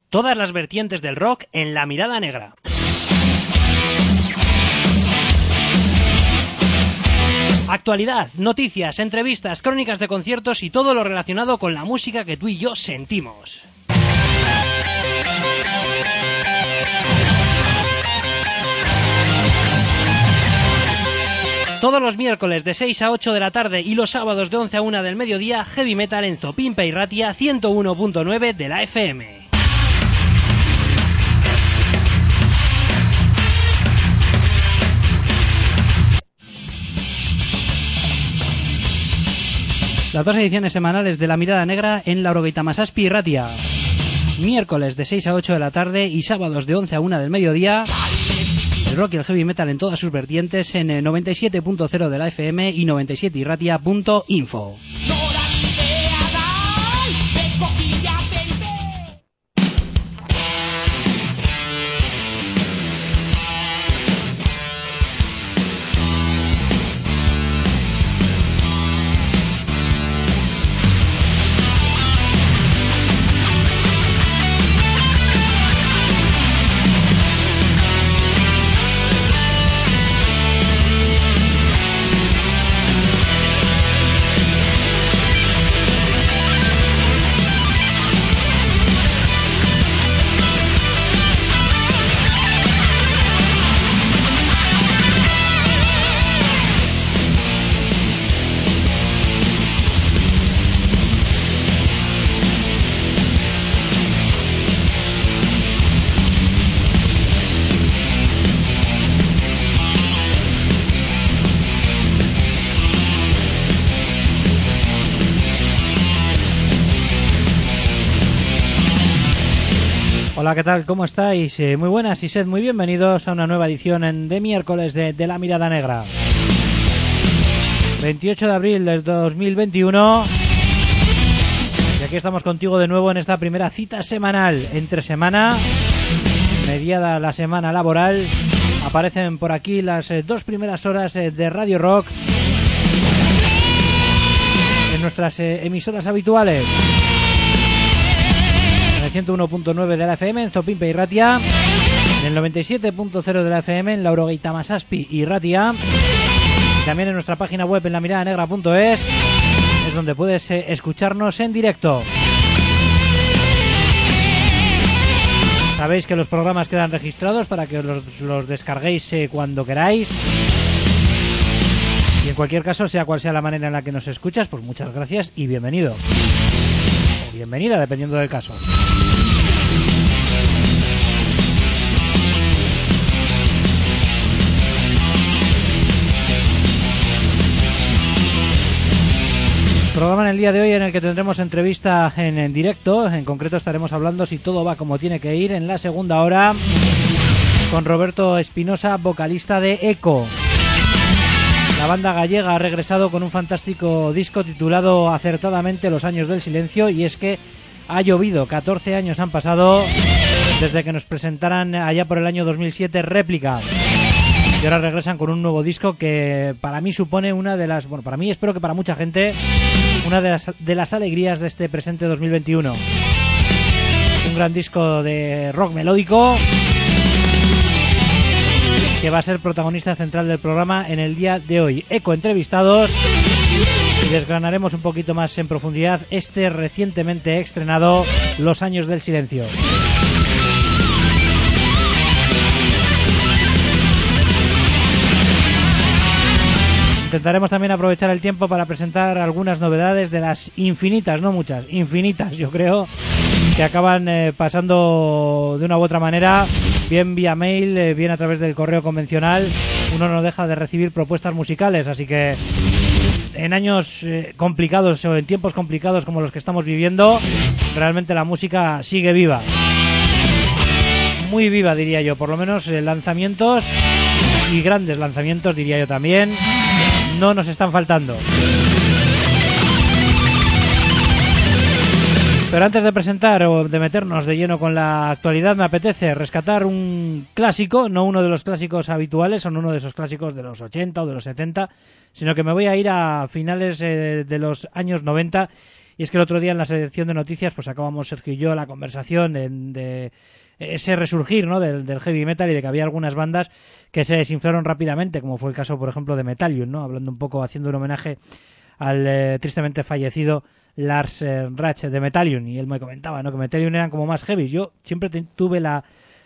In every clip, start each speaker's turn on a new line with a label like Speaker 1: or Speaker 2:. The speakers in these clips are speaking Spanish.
Speaker 1: Todas las vertientes del rock en La Mirada Negra. Actualidad, noticias, entrevistas, crónicas de conciertos y todo lo relacionado con la música que tú y yo sentimos. Todos los miércoles de 6 a 8 de la tarde y los sábados de 11 a 1 del mediodía, Heavy Metal en Zopimpa y Ratia 101.9 de la FM. Las dos ediciones semanales de La Mirada Negra en Laurogeita Masazpi y Ratia. Miércoles de 6 a 8 de la tarde y sábados de 11 a 1 del mediodía. El rock y el heavy metal en todas sus vertientes en 97.0 de la FM y 97irratia.info. Hola, ¿qué tal? ¿Cómo estáis? Muy buenas y sed muy bienvenidos a una nueva edición de miércoles de La Mirada Negra. 28 de abril del 2021 y aquí estamos contigo de nuevo en esta primera cita semanal. Entre semana, mediada la semana laboral, aparecen por aquí las dos primeras horas de Radio Rock en nuestras emisoras habituales. 101.9 de la FM en Zopimpa y Ratia, en el 97.0 de la FM en Laurogeita Masazpi y Ratia, también en nuestra página web en lamiradanegra.es, es donde puedes escucharnos en directo. Sabéis que los programas quedan registrados para que los descarguéis cuando queráis. Y en cualquier caso, sea cual sea la manera en la que nos escuchas, pues muchas gracias y bienvenido. O bienvenida, dependiendo del caso. Programa en el día de hoy en el que tendremos entrevista en directo. En concreto estaremos hablando, si todo va como tiene que ir, en la segunda hora con Roberto Espinosa, vocalista de Eco. La banda gallega ha regresado con un fantástico disco titulado acertadamente Los años del silencio, y es que ha llovido, 14 años han pasado desde que nos presentaran allá por el año 2007 Réplica. Y ahora regresan con un nuevo disco que para mí supone una de las... Bueno, para mí, espero que para mucha gente, una de las alegrías de este presente 2021. Un gran disco de rock melódico que va a ser protagonista central del programa en el día de hoy. Eco entrevistados y desgranaremos un poquito más en profundidad este recientemente estrenado Los años del silencio. Intentaremos también aprovechar el tiempo para presentar algunas novedades de las infinitas, no muchas, infinitas yo creo, que acaban pasando de una u otra manera, bien vía mail, bien a través del correo convencional. Uno no deja de recibir propuestas musicales, así que en años complicados o en tiempos complicados como los que estamos viviendo, realmente la música sigue viva. Muy viva, diría yo, por lo menos lanzamientos y grandes lanzamientos, diría yo también, no nos están faltando. Pero antes de presentar o de meternos de lleno con la actualidad, me apetece rescatar un clásico, no uno de los clásicos habituales, o no uno de esos clásicos de los 80 o de los 70, sino que me voy a ir a finales de los años 90 y es que el otro día en la sección de noticias pues acabamos Sergio y yo la conversación de ese resurgir, ¿no?, del heavy metal, y de que había algunas bandas que se desinflaron rápidamente, como fue el caso, por ejemplo, de Metallion, ¿no?, hablando un poco, haciendo un homenaje al tristemente fallecido Lars Rach de Metallion, y él me comentaba, ¿no?, que Metallion eran como más heavy. Yo siempre tuve la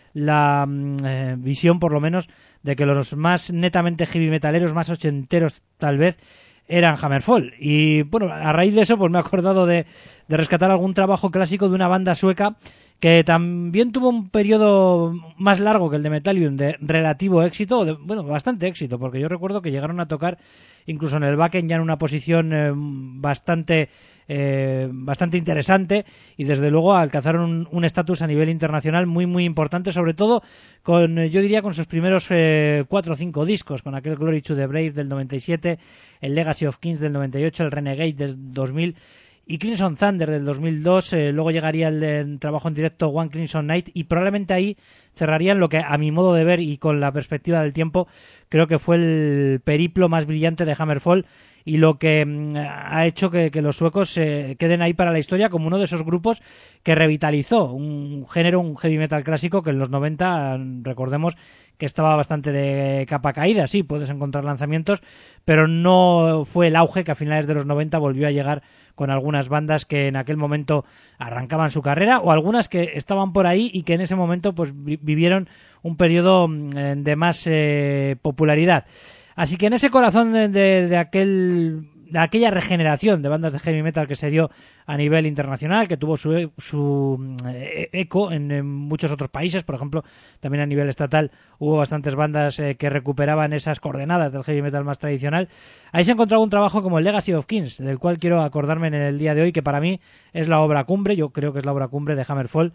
Speaker 1: visión, por lo menos, de que los más netamente heavy metaleros, más ochenteros tal vez, eran Hammerfall. Y bueno, a raíz de eso pues me he acordado de rescatar algún trabajo clásico de una banda sueca que también tuvo un periodo más largo que el de Metallion de relativo éxito, bueno, bastante éxito, porque yo recuerdo que llegaron a tocar incluso en el Wacken ya en una posición bastante interesante, y desde luego alcanzaron un estatus a nivel internacional muy muy importante, sobre todo con, yo diría, con sus primeros 4 o 5 discos, con aquel Glory to the Brave del 97, el Legacy of Kings del 98, el Renegade del 2000 y Crimson Thunder del 2002. Luego llegaría el trabajo en directo One Crimson Night, y probablemente ahí cerrarían lo que, a mi modo de ver y con la perspectiva del tiempo, creo que fue el periplo más brillante de Hammerfall, y lo que ha hecho que los suecos queden ahí para la historia como uno de esos grupos que revitalizó un género, un heavy metal clásico que en los 90, recordemos, que estaba bastante de capa caída. Sí, puedes encontrar lanzamientos, pero no fue el auge que a finales de los 90 volvió a llegar con algunas bandas que en aquel momento arrancaban su carrera, o algunas que estaban por ahí y que en ese momento pues vivieron un periodo de más popularidad. Así que en ese corazón de aquella regeneración de bandas de heavy metal que se dio a nivel internacional, que tuvo su eco en muchos otros países, por ejemplo, también a nivel estatal hubo bastantes bandas que recuperaban esas coordenadas del heavy metal más tradicional. Ahí se encontraba un trabajo como el Legacy of Kings, del cual quiero acordarme en el día de hoy, que para mí es la obra cumbre. Yo creo que es la obra cumbre de Hammerfall.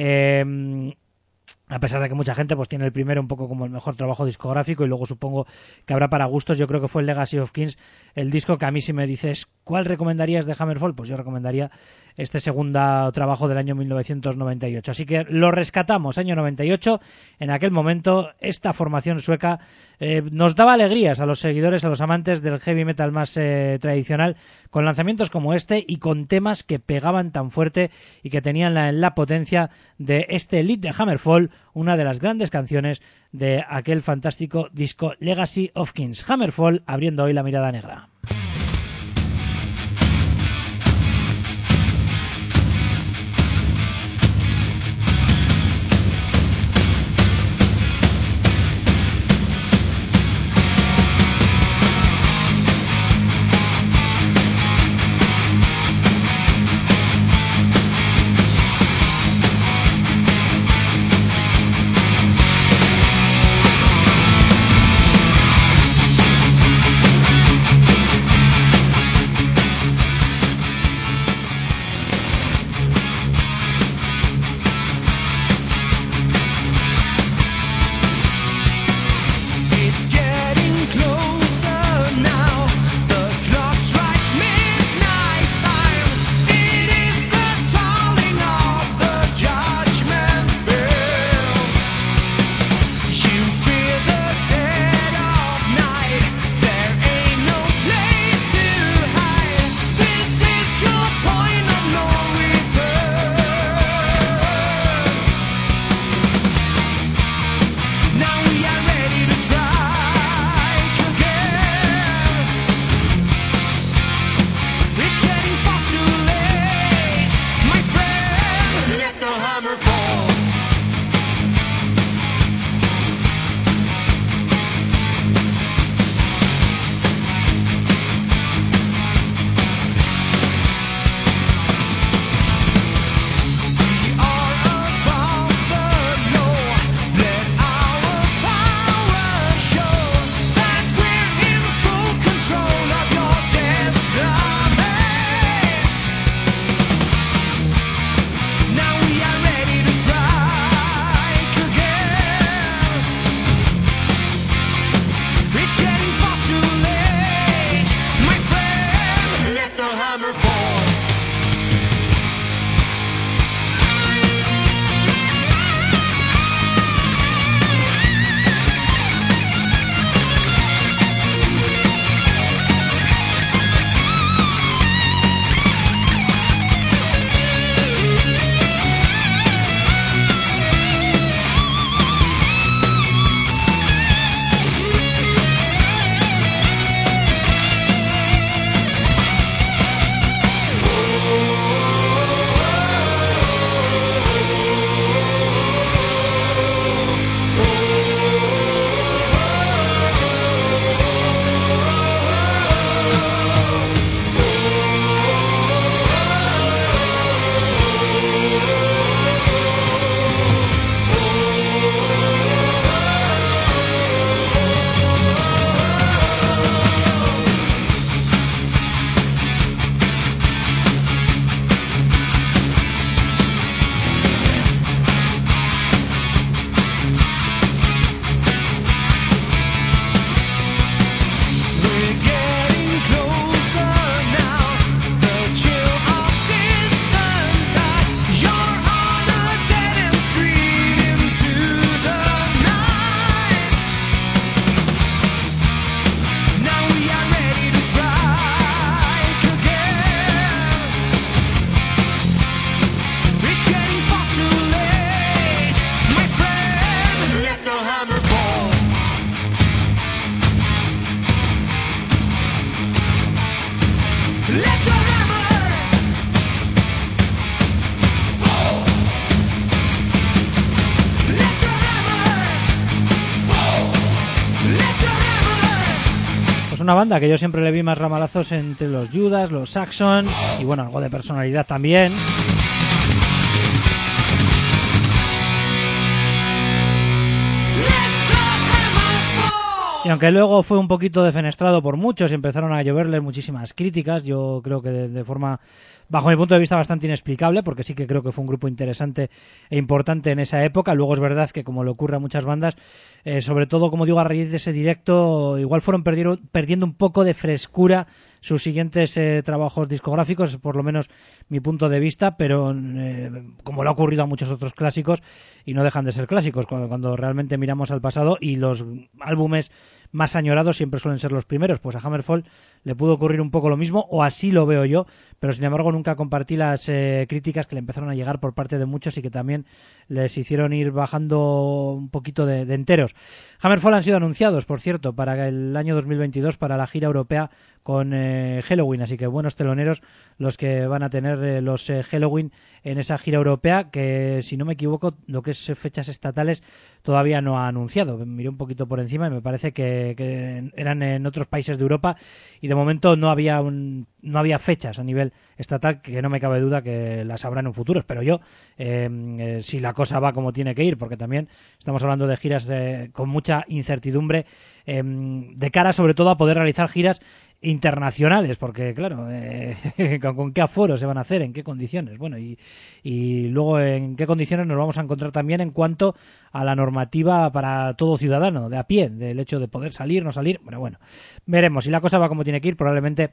Speaker 1: A pesar de que mucha gente pues tiene el primero un poco como el mejor trabajo discográfico, y luego supongo que habrá para gustos. Yo creo que fue el Legacy of Kings el disco que a mí, si me dices ¿cuál recomendarías de Hammerfall?, pues yo recomendaría este segundo trabajo del año 1998. Así que lo rescatamos, año 98. En aquel momento esta formación sueca nos daba alegrías a los seguidores, a los amantes del heavy metal más tradicional, con lanzamientos como este y con temas que pegaban tan fuerte y que tenían la potencia de este lead de Hammerfall, una de las grandes canciones de aquel fantástico disco Legacy of Kings. Hammerfall abriendo hoy la mirada negra. una banda que yo siempre le vi más ramalazos entre los Judas, los Saxon y bueno, algo de personalidad también. Y aunque luego fue un poquito defenestrado por muchos y empezaron a lloverles muchísimas críticas, yo creo que de forma, bajo mi punto de vista, bastante inexplicable, porque sí que creo que fue un grupo interesante e importante en esa época. Luego es verdad que, como le ocurre a muchas bandas, sobre todo, como digo, a raíz de ese directo, igual fueron perdiendo un poco de frescura sus siguientes trabajos discográficos, por lo menos mi punto de vista, pero como le ha ocurrido a muchos otros clásicos, y no dejan de ser clásicos, cuando realmente miramos al pasado, y los álbumes más añorados siempre suelen ser los primeros. Pues a Hammerfall le pudo ocurrir un poco lo mismo, o así lo veo yo, pero sin embargo nunca compartí las críticas que le empezaron a llegar por parte de muchos y que también les hicieron ir bajando un poquito de enteros. Hammerfall han sido anunciados, por cierto, para el año 2022, para la gira europea con Helloween, así que buenos teloneros los que van a tener los Helloween en esa gira europea, que si no me equivoco, lo que es fechas estatales todavía no ha anunciado. Miré un poquito por encima y me parece que eran en otros países de Europa, y de momento no había fechas a nivel estatal, que no me cabe duda que las habrá en un futuro. Espero yo, si la cosa va como tiene que ir, porque también estamos hablando de giras con mucha incertidumbre, de cara sobre todo a poder realizar giras internacionales, porque claro, ¿con qué aforo se van a hacer? ¿En qué condiciones? Bueno, y luego en qué condiciones nos vamos a encontrar también en cuanto a la normativa para todo ciudadano de a pie, del hecho de poder salir, no salir. Bueno, veremos. Si la cosa va como tiene que ir, probablemente,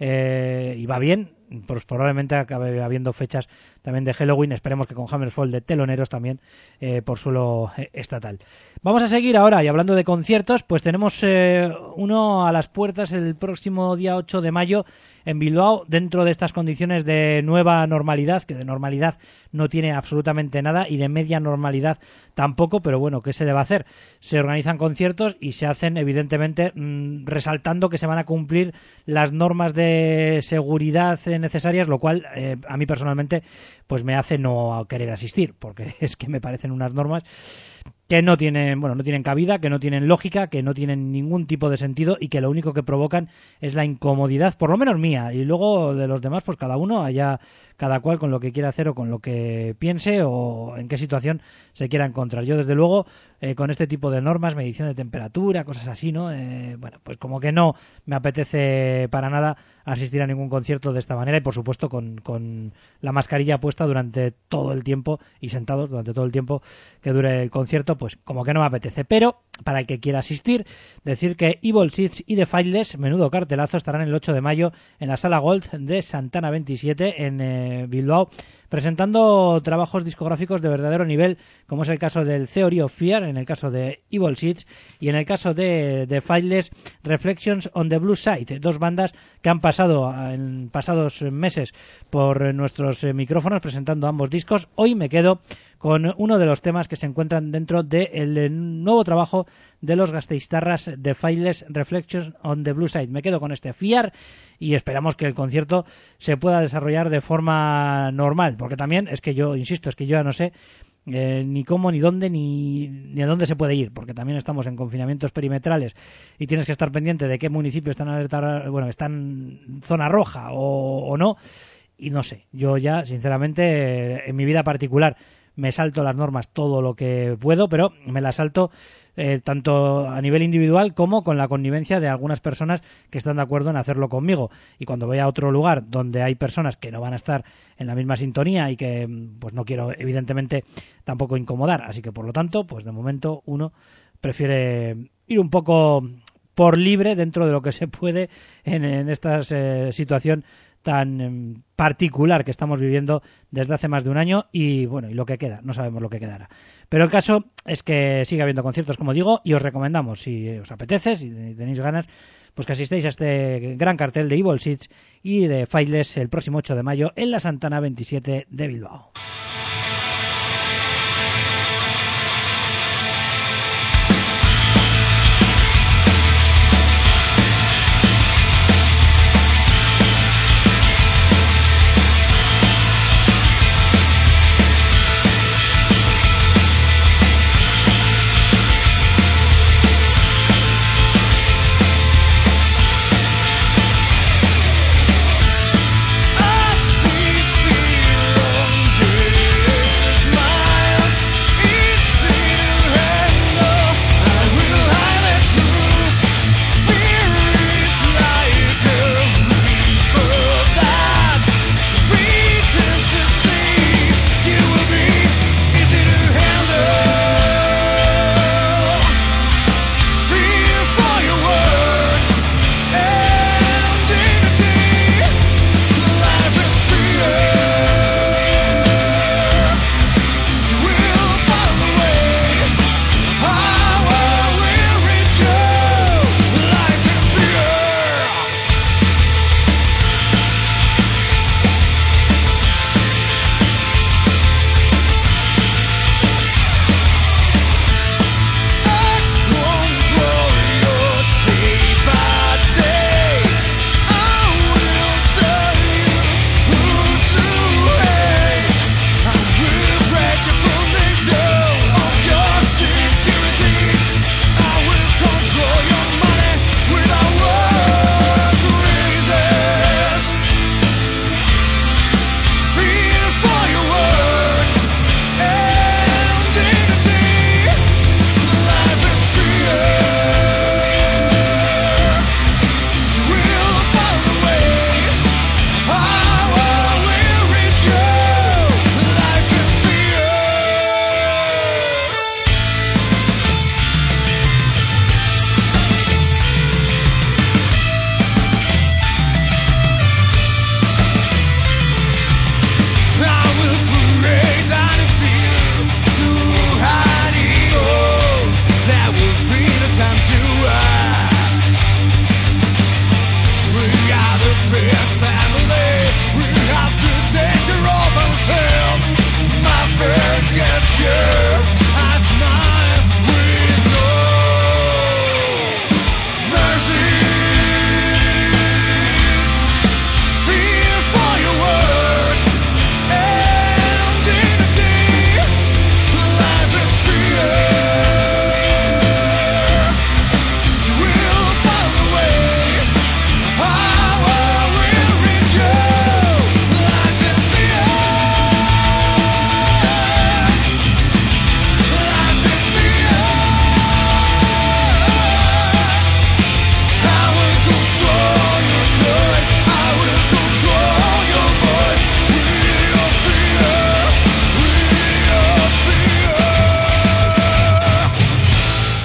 Speaker 1: y va bien, pues probablemente acabe habiendo fechas también de Halloween. Esperemos que con Hammerfall de teloneros también por suelo estatal. Vamos a seguir ahora, y hablando de conciertos, pues tenemos uno a las puertas el próximo día 8 de mayo en Bilbao, dentro de estas condiciones de nueva normalidad, que de normalidad no tiene absolutamente nada, y de media normalidad tampoco, pero bueno, ¿qué se le va a hacer? Se organizan conciertos y se hacen, evidentemente, resaltando que se van a cumplir las normas de seguridad necesarias, lo cual a mí personalmente pues me hace no querer asistir, porque es que me parecen unas normas que no tienen cabida, que no tienen lógica, que no tienen ningún tipo de sentido, y que lo único que provocan es la incomodidad, por lo menos mía, y luego de los demás, pues cada uno, cada cual con lo que quiera hacer o con lo que piense o en qué situación se quiera encontrar. Yo, desde luego, con este tipo de normas, medición de temperatura, cosas así, ¿no? Bueno, pues como que no me apetece para nada asistir a ningún concierto de esta manera, y por supuesto con la mascarilla puesta durante todo el tiempo y sentados durante todo el tiempo que dure el concierto, pues como que no me apetece. Pero para el que quiera asistir, decir que Evil Seeds y The Faithless, menudo cartelazo, estarán el 8 de mayo en la Sala Gold de Santana 27 en Bilbao, presentando trabajos discográficos de verdadero nivel, como es el caso del Theory of Fear, en el caso de Evil Seeds, y en el caso de The Faithless, Reflections on the Blue Side, dos bandas que han pasado en pasados meses por nuestros micrófonos presentando ambos discos. Hoy me quedo con uno de los temas que se encuentran dentro del nuevo trabajo de los gasteiztarras de Faithless, Reflections on the Blue Side. Me quedo con este Fear, y esperamos que el concierto se pueda desarrollar de forma normal, porque también es que yo, insisto, es que yo ya no sé ni cómo, ni dónde, ni a dónde se puede ir, porque también estamos en confinamientos perimetrales y tienes que estar pendiente de qué municipio está en zona roja o no, y no sé. Yo ya, sinceramente, en mi vida particular me salto las normas todo lo que puedo, pero me las salto tanto a nivel individual como con la connivencia de algunas personas que están de acuerdo en hacerlo conmigo. Y cuando voy a otro lugar donde hay personas que no van a estar en la misma sintonía y que pues no quiero, evidentemente, tampoco incomodar, así que por lo tanto, pues de momento uno prefiere ir un poco por libre dentro de lo que se puede en esta situación tan particular que estamos viviendo desde hace más de un año, y bueno, y lo que queda, no sabemos lo que quedará. Pero el caso es que sigue habiendo conciertos, como digo, y os recomendamos, si os apetece, si tenéis ganas, pues que asistéis a este gran cartel de Evil Seeds y de Faithless el próximo 8 de mayo en la Santana 27 de Bilbao.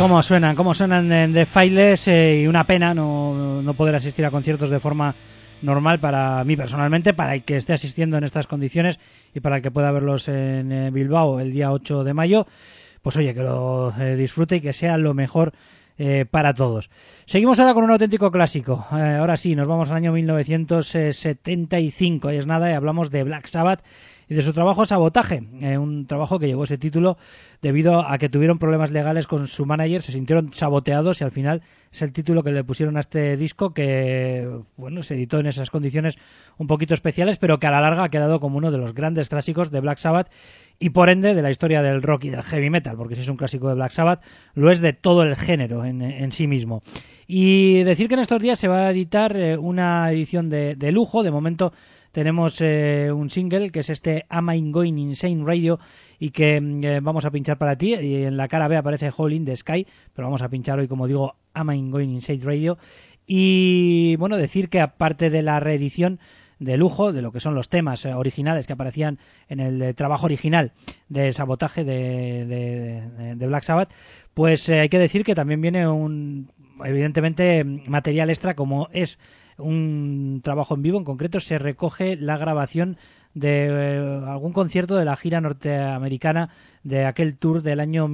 Speaker 1: Cómo suenan en The Faithless, y una pena no poder asistir a conciertos de forma normal para mí personalmente, para el que esté asistiendo en estas condiciones y para el que pueda verlos en Bilbao el día 8 de mayo. Pues oye, que lo disfrute y que sea lo mejor para todos. Seguimos ahora con un auténtico clásico. Ahora sí, nos vamos al año 1975, ahí es nada, y hablamos de Black Sabbath y de su trabajo Sabotaje, un trabajo que llevó ese título debido a que tuvieron problemas legales con su manager, se sintieron saboteados y al final es el título que le pusieron a este disco que, bueno, se editó en esas condiciones un poquito especiales, pero que a la larga ha quedado como uno de los grandes clásicos de Black Sabbath y por ende de la historia del rock y del heavy metal, porque si es un clásico de Black Sabbath, lo es de todo el género en sí mismo. Y decir que en estos días se va a editar una edición de lujo. De momento tenemos un single que es este Am I Going Insane Radio y que vamos a pinchar para ti, y en la cara B aparece Hole in the Sky, pero vamos a pinchar hoy, como digo, Am I Going Insane Radio. Y bueno, decir que aparte de la reedición de lujo, de lo que son los temas originales que aparecían en el trabajo original de Sabotaje de Black Sabbath, pues hay que decir que también viene evidentemente material extra, como es un trabajo en vivo. En concreto se recoge la grabación de algún concierto de la gira norteamericana de aquel tour del año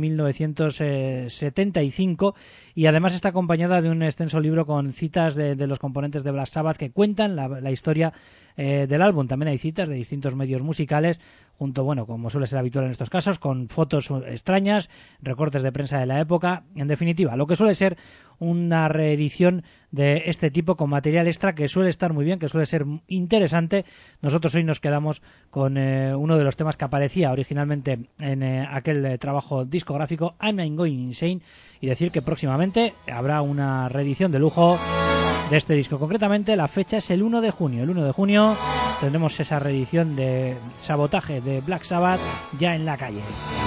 Speaker 1: 1975, y además está acompañada de un extenso libro con citas de los componentes de Black Sabbath que cuentan la historia del álbum. También hay citas de distintos medios musicales, junto, bueno, como suele ser habitual en estos casos, con fotos extrañas, recortes de prensa de la época. En definitiva, lo que suele ser una reedición de este tipo con material extra que suele estar muy bien, que suele ser interesante. Nosotros hoy nos quedamos con uno de los temas que aparecía originalmente en aquel trabajo discográfico, I'm Going Insane, y decir que próximamente habrá una reedición de lujo de este disco. Concretamente la fecha es el 1 de junio. El 1 de junio tendremos esa reedición de Sabotaje de Black Sabbath ya en la calle.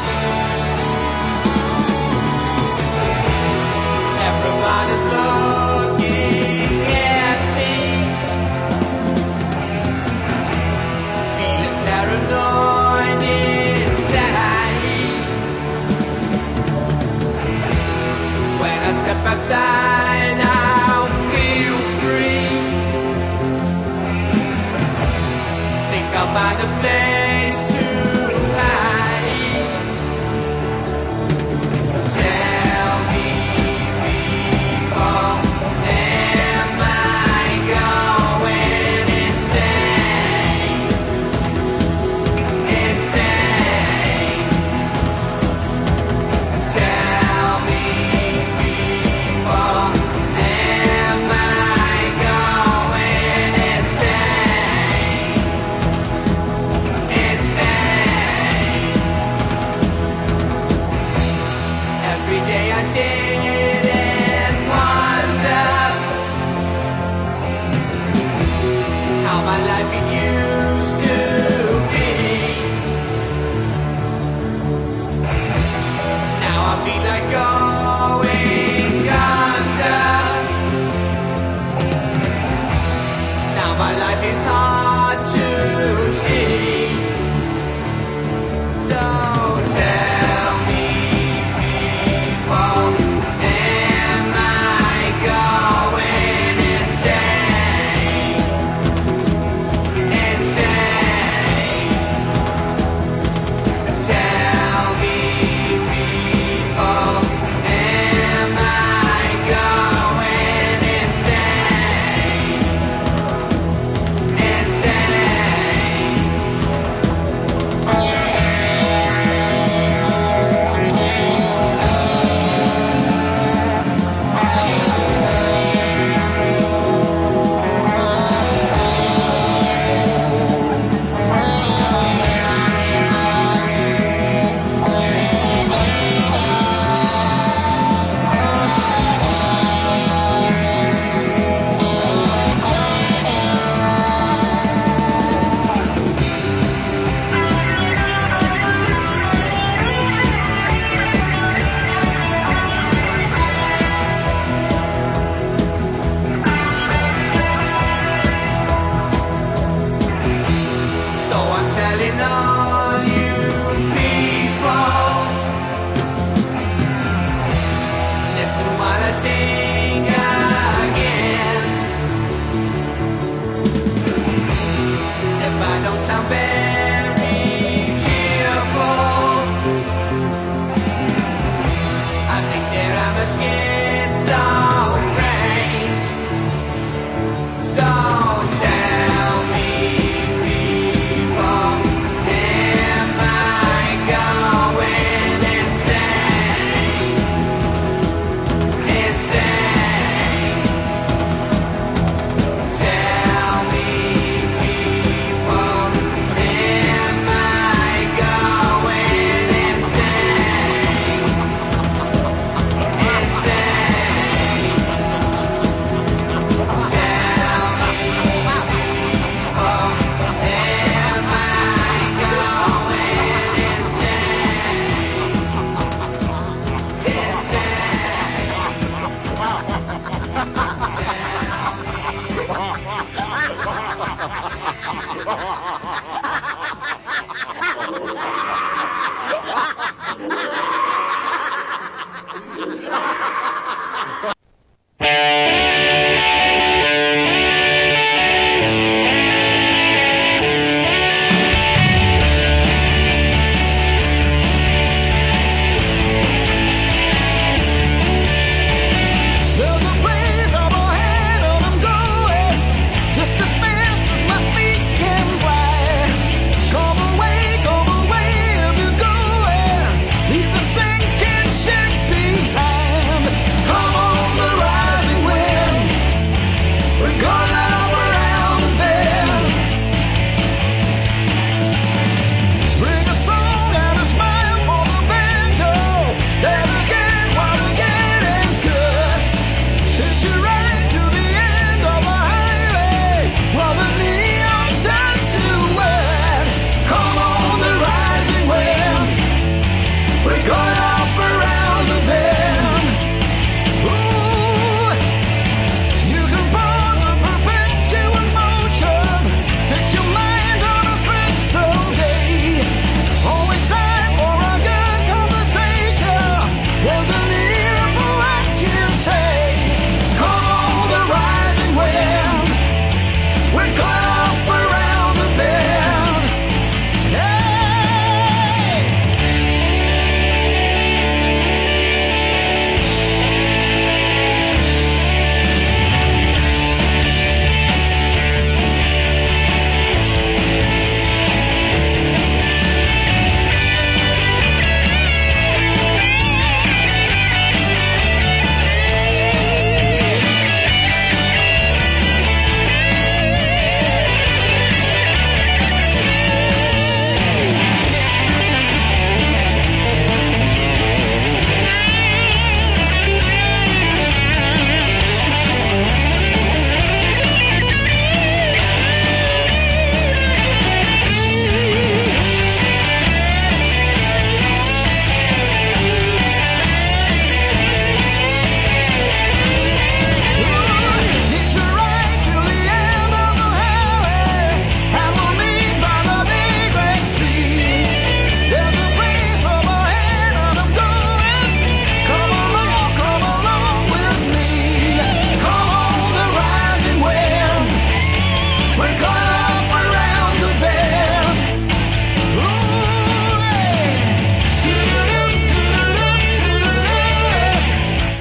Speaker 2: Outside, I'll feel free. Think I'll find a place to hide. Tell me, people, am I going insane? Insane. Tell me,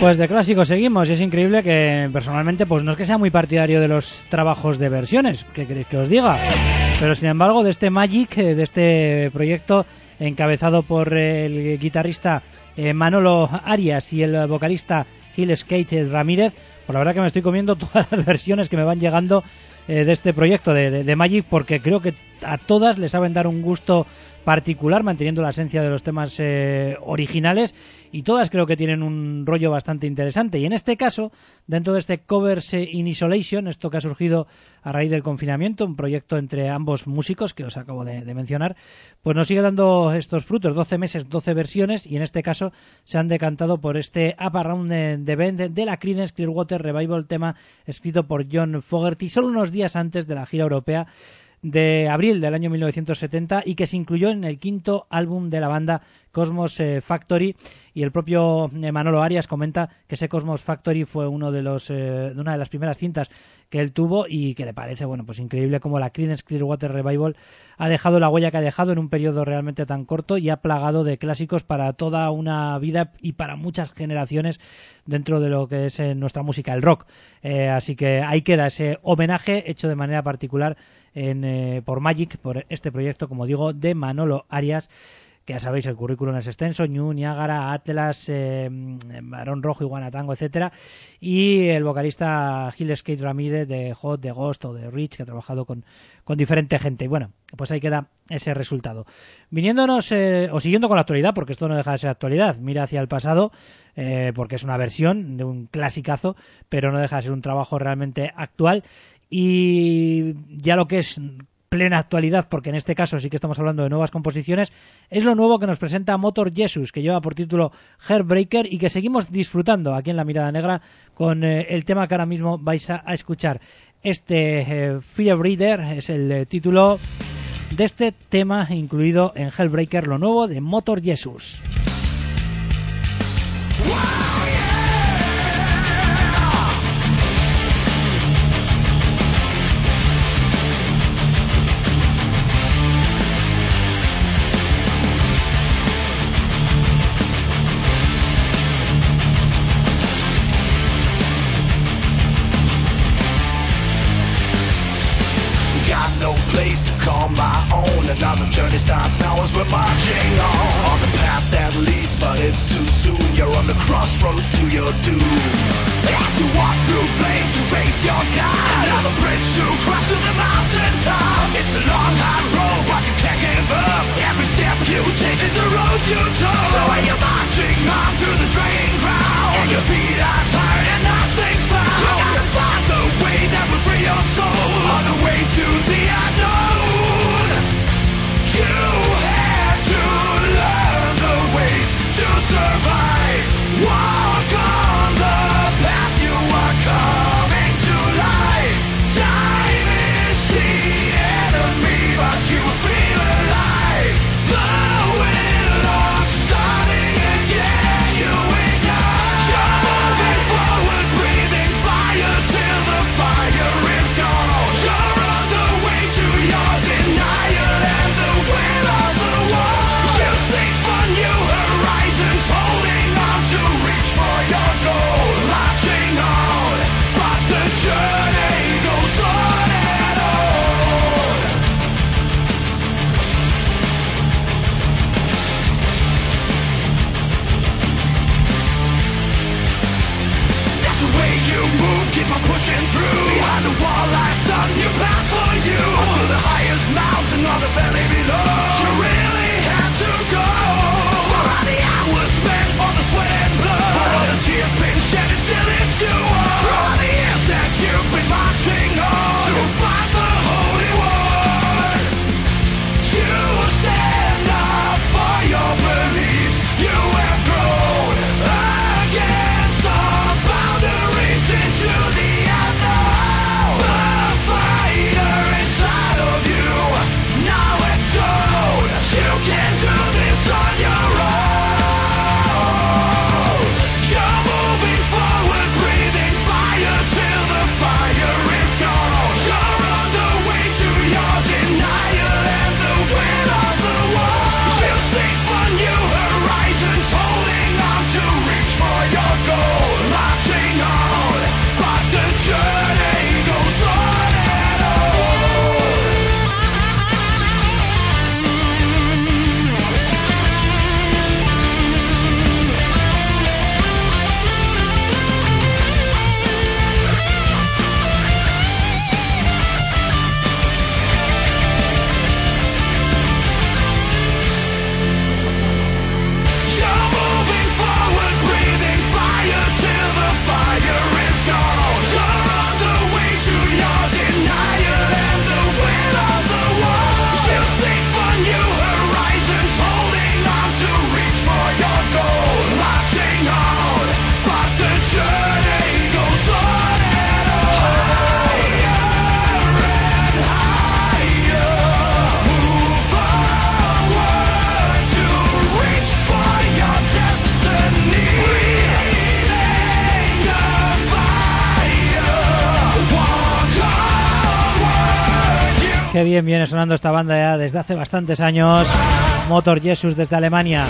Speaker 1: Pues de clásico seguimos y es increíble que personalmente pues no es que sea muy partidario de los trabajos de versiones, ¿qué queréis que os diga? Pero sin embargo de este Magic, de este proyecto encabezado por el guitarrista Manolo Arias y el vocalista Gil Skate Ramírez, pues la verdad que me estoy comiendo todas las versiones que me van llegando de este proyecto de Magic, porque creo que a todas les saben dar un gusto particular, manteniendo la esencia de los temas originales, y todas creo que tienen un rollo bastante interesante. Y en este caso, dentro de este Covers in Isolation, esto que ha surgido a raíz del confinamiento, un proyecto entre ambos músicos que os acabo de mencionar, pues nos sigue dando estos frutos, 12 meses, 12 versiones, y en este caso se han decantado por este Up Around the Bend de la Creedence Clearwater Revival, tema escrito por John Fogerty solo unos días antes de la gira europea de abril del año 1970 y que se incluyó en el quinto álbum de la banda, Cosmos Factory. Y el propio Manolo Arias comenta que ese Cosmos Factory fue una de las primeras cintas que él tuvo y que le parece, bueno, pues increíble como la Creedence Clearwater Revival ha dejado la huella que ha dejado en un periodo realmente tan corto y ha plagado de clásicos para toda una vida y para muchas generaciones dentro de lo que es nuestra música, el rock. Así que ahí queda ese homenaje hecho de manera particular por Magic, por este proyecto, como digo, de Manolo Arias, que ya sabéis, el currículum es extenso: Ñu, Niágara, Atlas, Barón Rojo, Iguana Tango, etcétera, y el vocalista Gil Skate Ramírez de Hot, de Ghost o de Rich, que ha trabajado con diferente gente. Y bueno, pues ahí queda ese resultado. Viniéndonos o siguiendo con la actualidad, porque esto no deja de ser actualidad, mira hacia el pasado, porque es una versión de un clasicazo, pero no deja de ser un trabajo realmente actual. Y ya lo que es plena actualidad, porque en este caso sí que estamos hablando de nuevas composiciones, es lo nuevo que nos presenta Motor Jesus, que lleva por título Heartbreaker y que seguimos disfrutando aquí en La Mirada Negra con el tema que ahora mismo vais a escuchar. Este Fear Breeder es el título de este tema incluido en Heartbreaker, lo nuevo de Motor Jesus.
Speaker 3: Another journey starts now as we're marching on the path that leads, but it's too soon. You're on the crossroads to your doom. As you walk through flames to face your God, another bridge to cross to the mountain top. It's a long hard road, but you can't give up. Every step you take is a road you took. So when you're marching on through the draining crowd, and your feet are tired and nothing's found, you gotta find the way that will free your soul on the way to the unknown. You had to learn the ways to survive. Walk on the path you are coming to life. Time is the enemy, but you feel alive. The will of starting again, you ignite. You're moving forward, breathing fire till the fire is gone. You're on the way to your denial and the will of the world. You seek for new horizons, holding on to reach for your goal. Marching on, but the journey goes on and on. That's the way you move, keep on pushing through. Behind the wall lies a new path for you. To the highest mountain or the valley below. You really have to go. For all the hours spent, for the sweat and blood, for all the tears been shed, it still lifts you up. For all the years that you've been marching on to find the holy word. You stand up for your beliefs. You have grown against all boundaries into the unknown. The fighter inside of you, now it's shown.
Speaker 1: Qué bien viene sonando esta banda ya desde hace bastantes años. Motor Jesus desde Alemania.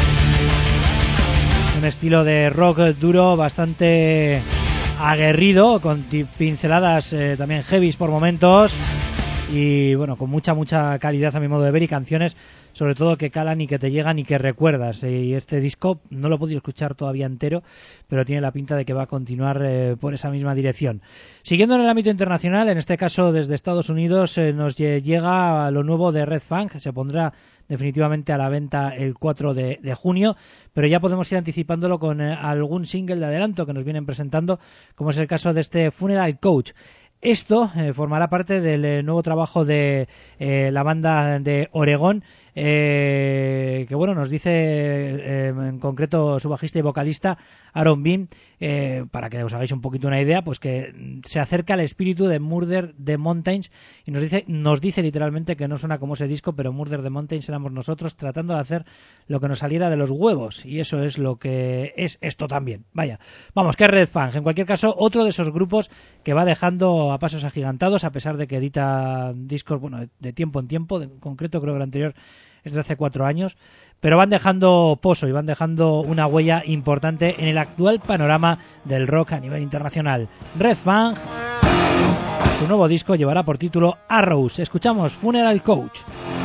Speaker 1: Un estilo de rock duro bastante aguerrido, con pinceladas también heavies por momentos. Y bueno, con mucha calidad a mi modo de ver, y canciones sobre todo que calan y que te llegan y que recuerdas. Y este disco no lo he podido escuchar todavía entero, pero tiene la pinta de que va a continuar por esa misma dirección. Siguiendo en el ámbito internacional, en este caso desde Estados Unidos, nos llega lo nuevo de Red Fang. Se pondrá definitivamente a la venta el 4 de junio, pero ya podemos ir anticipándolo con algún single de adelanto que nos vienen presentando, como es el caso de este Funeral Coach. Esto formará parte del nuevo trabajo de la banda de Oregón, que bueno, nos dice en concreto su bajista y vocalista Aaron Beam, para que os hagáis un poquito una idea, pues que se acerca al espíritu de Murder the Mountains, y nos dice literalmente que no suena como ese disco, pero Murder the Mountains éramos nosotros tratando de hacer lo que nos saliera de los huevos, y eso es lo que es esto también. Vaya, vamos, que es Red Fang. En cualquier caso, otro de esos grupos que va dejando a pasos agigantados, a pesar de que edita discos, bueno, de tiempo en tiempo. En concreto creo que el anterior es de hace 4 años, pero van dejando pozo y van dejando una huella importante en el actual panorama del rock a nivel internacional. Red Fang, su nuevo disco llevará por título Arrows. Escuchamos Funeral Coach.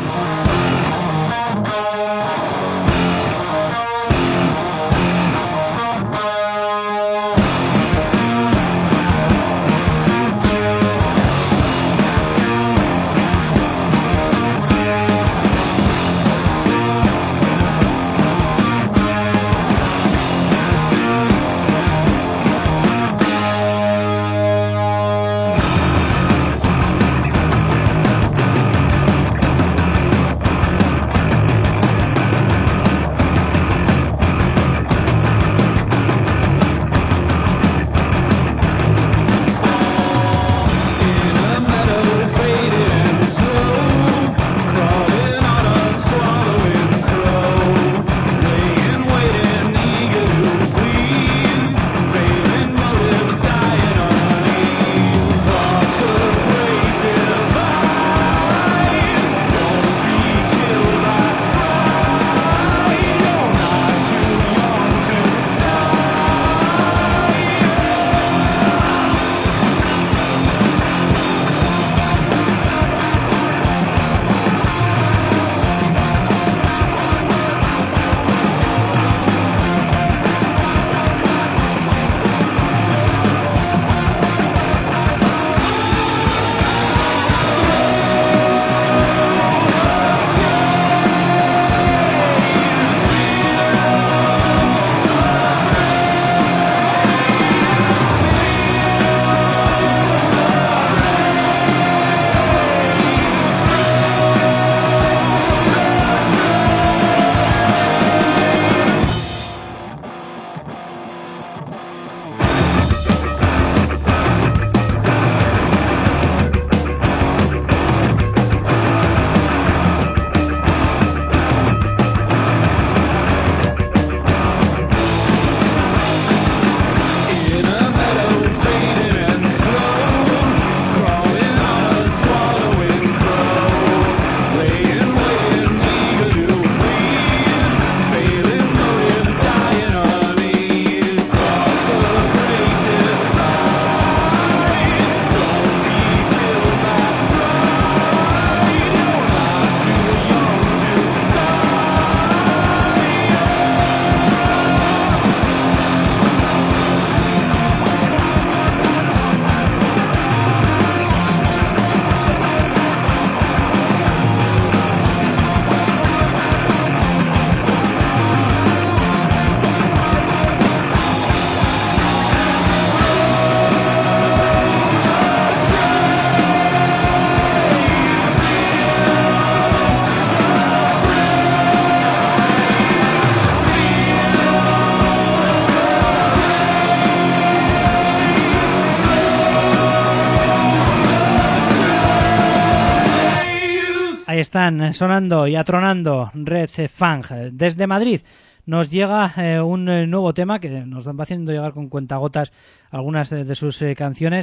Speaker 1: Están sonando y atronando Red Fang. Desde Madrid nos llega un nuevo tema que nos va haciendo llegar con cuentagotas algunas de sus canciones.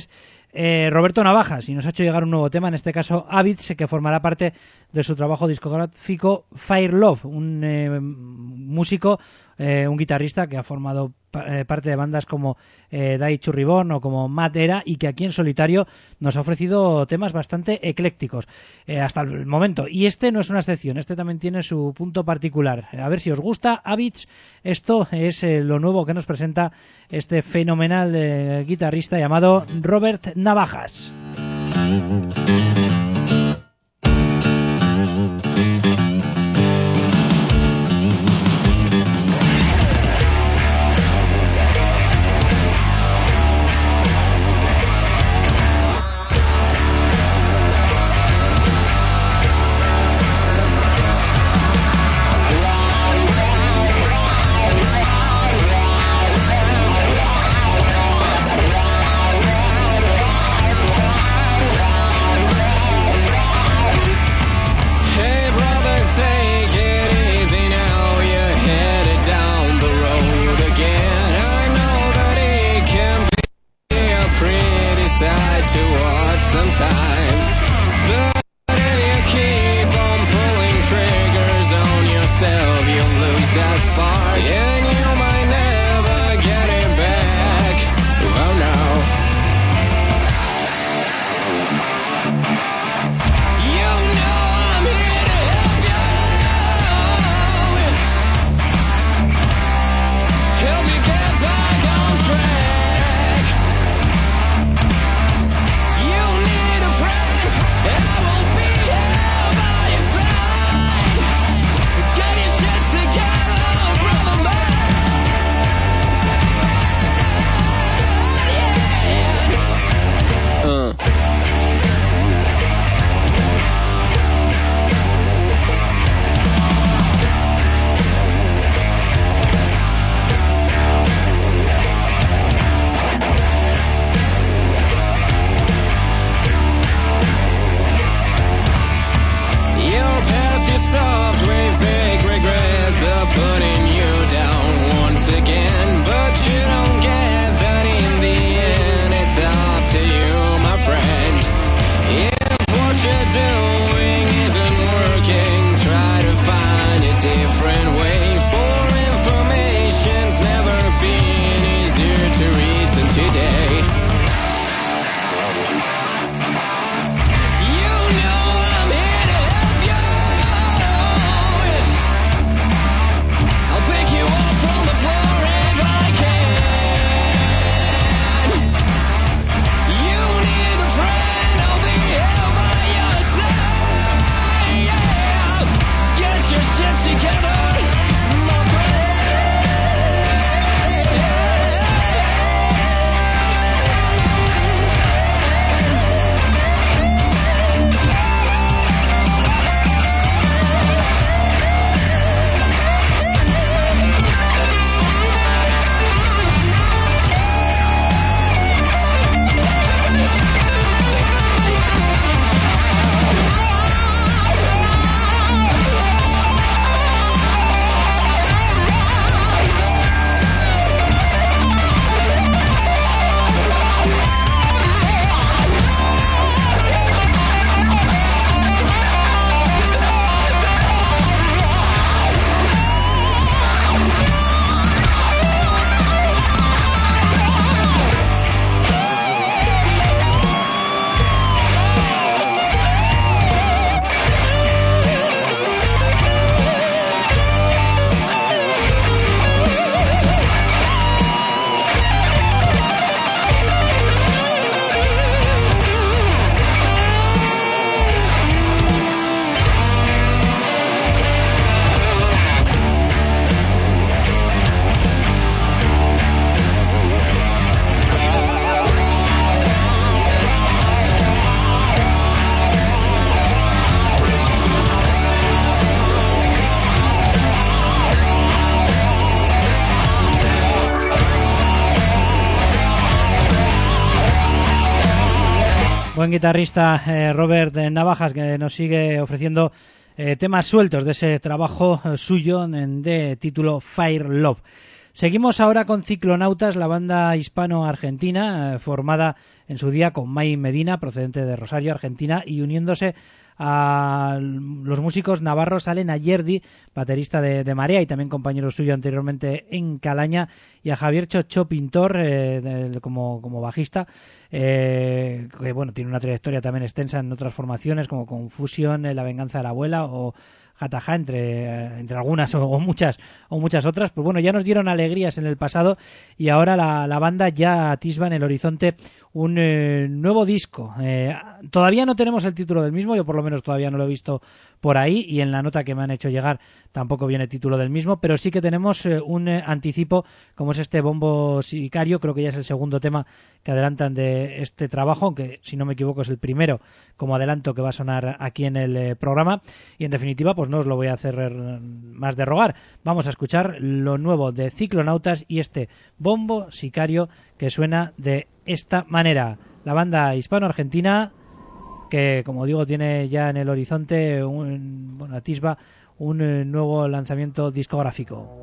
Speaker 1: Roberto Navajas, y nos ha hecho llegar un nuevo tema, en este caso Habits, que formará parte de su trabajo discográfico Fire Love, un músico, un guitarrista que ha formado parte de bandas como Dai Churribón o como Matt Era, y que aquí en solitario nos ha ofrecido temas bastante eclécticos hasta el momento, y este no es una excepción, este también tiene su punto particular. A ver si os gusta Habits. Esto es lo nuevo que nos presenta este fenomenal guitarrista llamado Robert Navajas. Buen guitarrista Robert Navajas, que nos sigue ofreciendo temas sueltos de ese trabajo suyo de título Fire Love. Seguimos ahora con Ciclonautas, la banda hispano-argentina, formada en su día con May Medina, procedente de Rosario, Argentina, y uniéndose a los músicos navarros Alen Ayerdi, baterista de Marea y también compañero suyo anteriormente en Calaña, y a Javier Chocho Pintor como bajista, que bueno, tiene una trayectoria también extensa en otras formaciones como Confusion, La Venganza de la Abuela o Jataja, entre algunas o muchas otras. Pues bueno, ya nos dieron alegrías en el pasado y ahora la banda ya atisba en el horizonte un nuevo disco. Todavía no tenemos el título del mismo, yo por lo menos todavía no lo he visto por ahí, y en la nota que me han hecho llegar tampoco viene título del mismo, pero sí que tenemos un anticipo, como es este Bombo Sicario. Creo que ya es el segundo tema que adelantan de este trabajo, aunque si no me equivoco es el primero como adelanto que va a sonar aquí en el programa, y en definitiva pues no os lo voy a hacer más de rogar. Vamos a escuchar lo nuevo de Ciclonautas y este Bombo Sicario que suena de esta manera. La banda hispano-argentina que, como digo, tiene ya en el horizonte atisba un nuevo lanzamiento discográfico.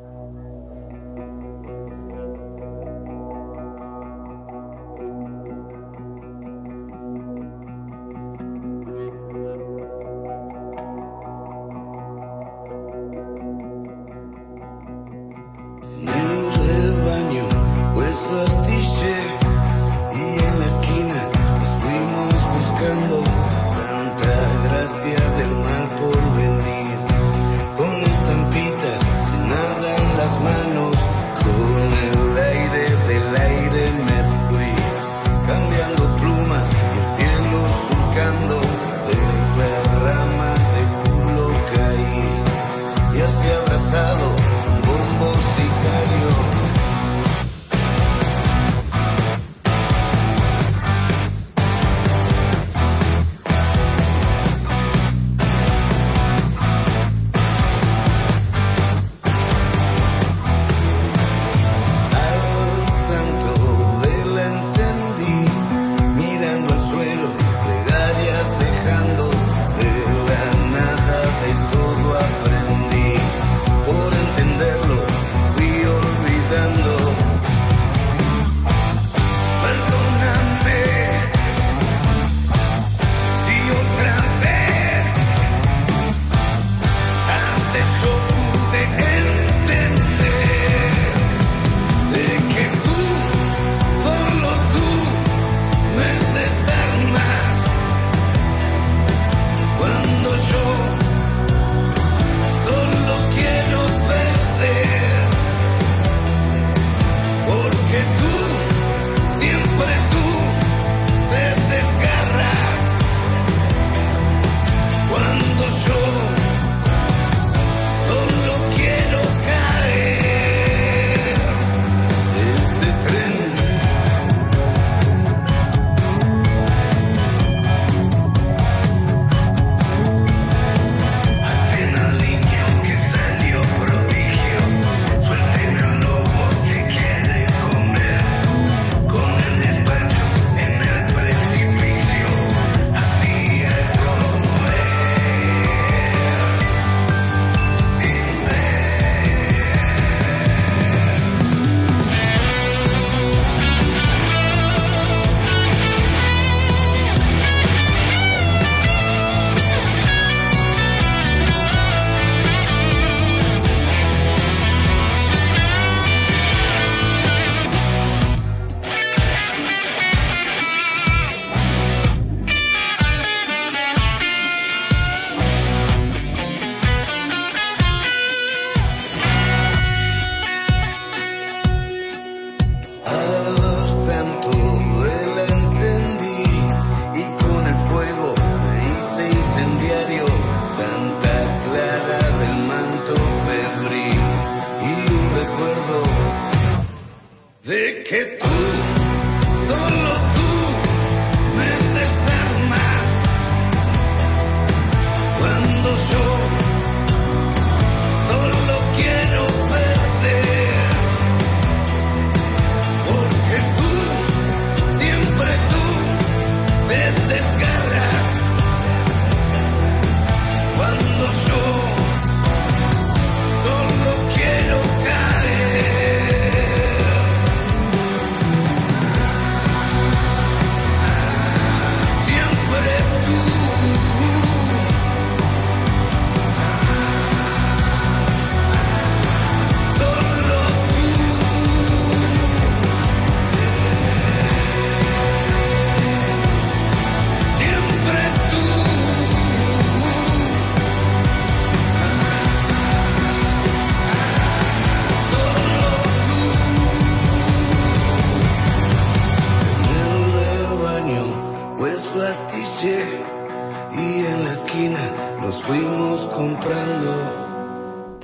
Speaker 4: Solo quiero caer.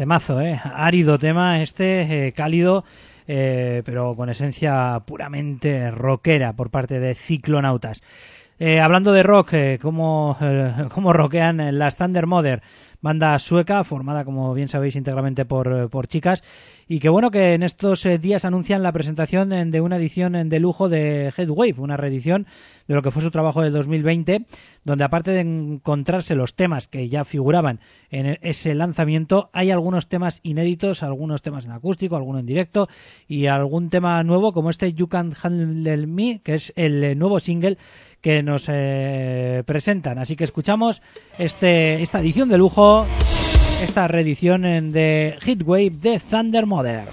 Speaker 1: Temazo, árido tema cálido, pero con esencia puramente rockera por parte de Ciclonautas. Hablando de rock, cómo rockean las Thunder Mother, banda sueca formada, como bien sabéis, íntegramente por chicas, y que bueno, que en estos días anuncian la presentación de una edición de lujo de Headwave, una reedición de lo que fue su trabajo del 2020, donde aparte de encontrarse los temas que ya figuraban en ese lanzamiento, hay algunos temas inéditos, algunos temas en acústico, alguno en directo y algún tema nuevo como este You Can't Handle Me, que es el nuevo single que nos presentan. Así que escuchamos esta edición de lujo, esta reedición de Heatwave de Thunder Mother.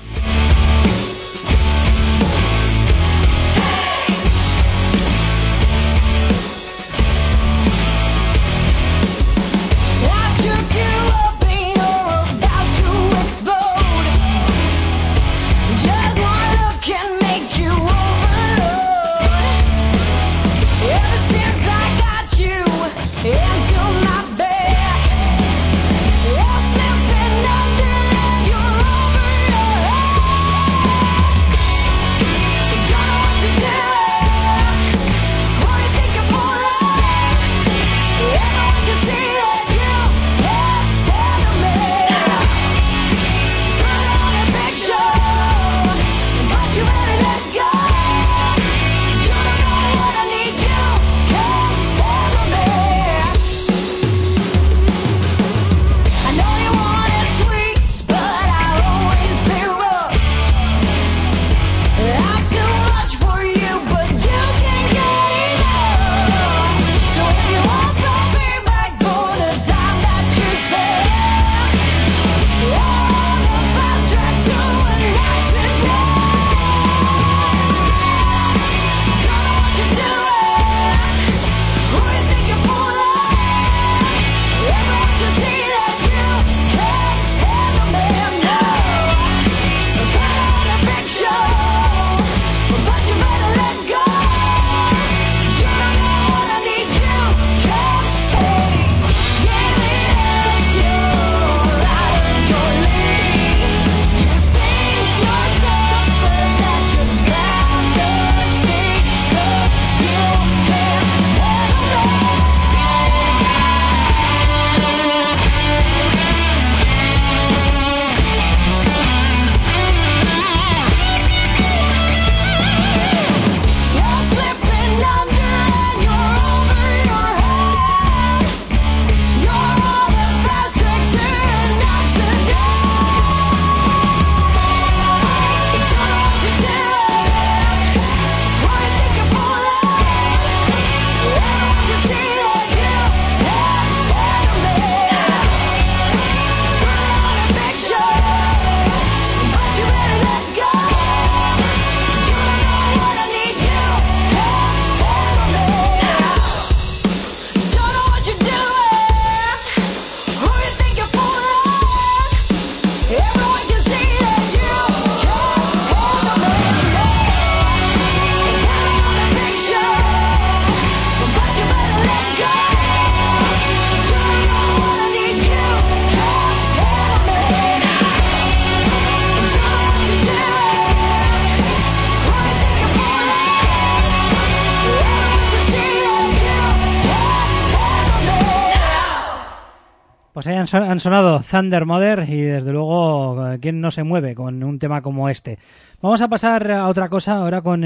Speaker 1: Pues ahí han sonado Thunder Mother y desde luego quién no se mueve con un tema como este. Vamos a pasar a otra cosa ahora con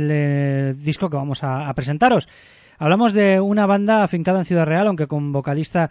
Speaker 1: el disco que vamos a presentaros. Hablamos de una banda afincada en Ciudad Real, aunque con vocalista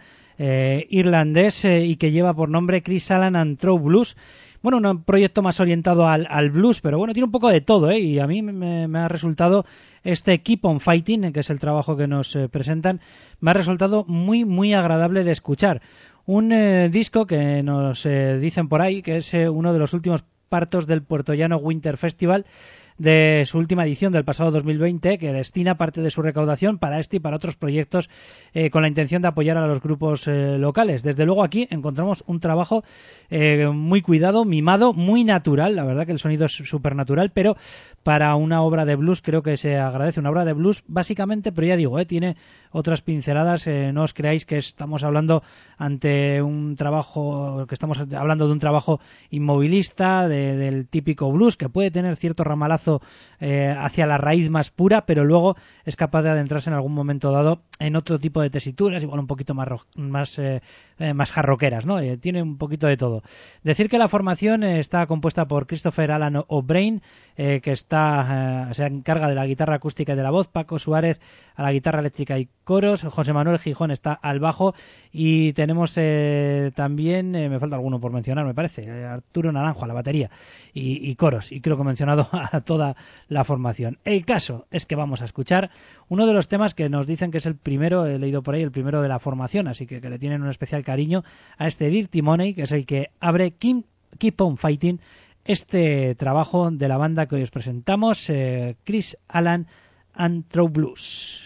Speaker 1: irlandés y que lleva por nombre Chris Allan and True Blues. Bueno, un proyecto más orientado al blues, pero bueno, tiene un poco de todo, y a mí me ha resultado este Keep on Fighting, que es el trabajo que nos presentan, me ha resultado muy, muy agradable de escuchar. Un disco que nos dicen por ahí que es uno de los últimos partos del puertollano Winter Festival, de su última edición del pasado 2020, que destina parte de su recaudación para este y para otros proyectos con la intención de apoyar a los grupos locales. Desde luego aquí encontramos un trabajo muy cuidado, mimado, muy natural. La verdad que el sonido es súper natural, pero para una obra de blues creo que se agradece. Una obra de blues básicamente, pero ya digo, tiene otras pinceladas. No os creáis que estamos hablando ante un trabajo, que estamos hablando de un trabajo inmovilista, del típico blues, que puede tener cierto ramalazo hacia la raíz más pura, pero luego es capaz de adentrarse en algún momento dado en otro tipo de tesituras, igual un poquito más jarroqueras, ¿no? Tiene un poquito de todo. Decir que la formación está compuesta por Christopher Alan O'Brien, que se encarga de la guitarra acústica y de la voz, Paco Suárez a la guitarra eléctrica y coros, José Manuel Gijón está al bajo, y tenemos también, me falta alguno por mencionar, me parece, Arturo Naranjo a la batería y coros, y creo que he mencionado a toda la formación. El caso es que vamos a escuchar uno de los temas que nos dicen que es el primero, he leído por ahí, el primero de la formación, así que le tienen un especial cariño a este Dirty Money, que es el que abre Keep On Fighting, este trabajo de la banda que hoy os presentamos, Chris Alan and True Blues.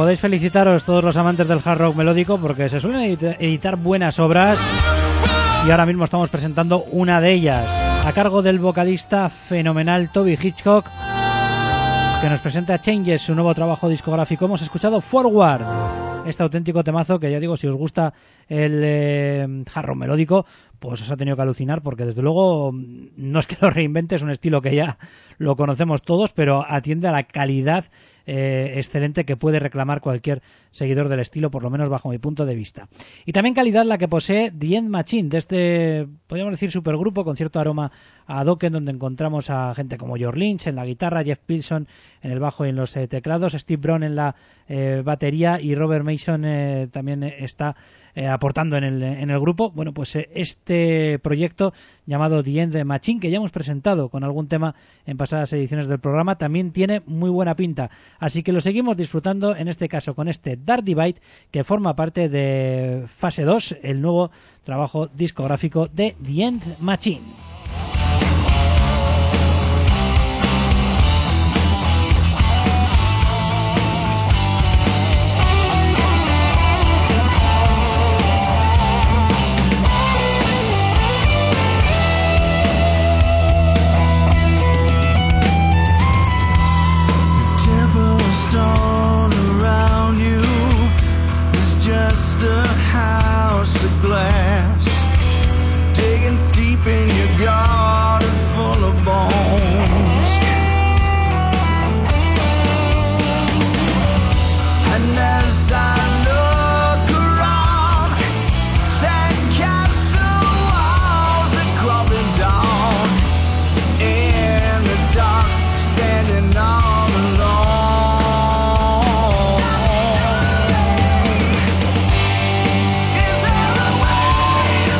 Speaker 1: podéis felicitaros todos los amantes del hard rock melódico porque se suelen editar buenas obras y ahora mismo estamos presentando una de ellas a cargo del vocalista fenomenal Toby Hitchcock, que nos presenta Changes, su nuevo trabajo discográfico. Hemos escuchado Forward, este auténtico temazo que ya digo, si os gusta el hard rock melódico, pues os ha tenido que alucinar, porque desde luego no es que lo reinvente, es un estilo que ya lo conocemos todos, pero atiende a la calidad excelente que puede reclamar cualquier seguidor del estilo, por lo menos bajo mi punto de vista. Y también calidad la que posee The End Machine, de este, podríamos decir, supergrupo con cierto aroma a Dokken, donde encontramos a gente como George Lynch en la guitarra, Jeff Pilson en el bajo y en los teclados, Steve Brown en la batería y Robert Mason también está aportando en el grupo. Bueno, pues este proyecto llamado The End Machine, que ya hemos presentado con algún tema en pasadas ediciones del programa, también tiene muy buena pinta, así que lo seguimos disfrutando, en este caso con este Dark Divide, que forma parte de Fase 2, el nuevo trabajo discográfico de The End Machine.
Speaker 3: Glass, digging deep in your garden full of bones. And as I look around, sandcastle walls are crumbling down. In the dark, standing all alone. Is there a way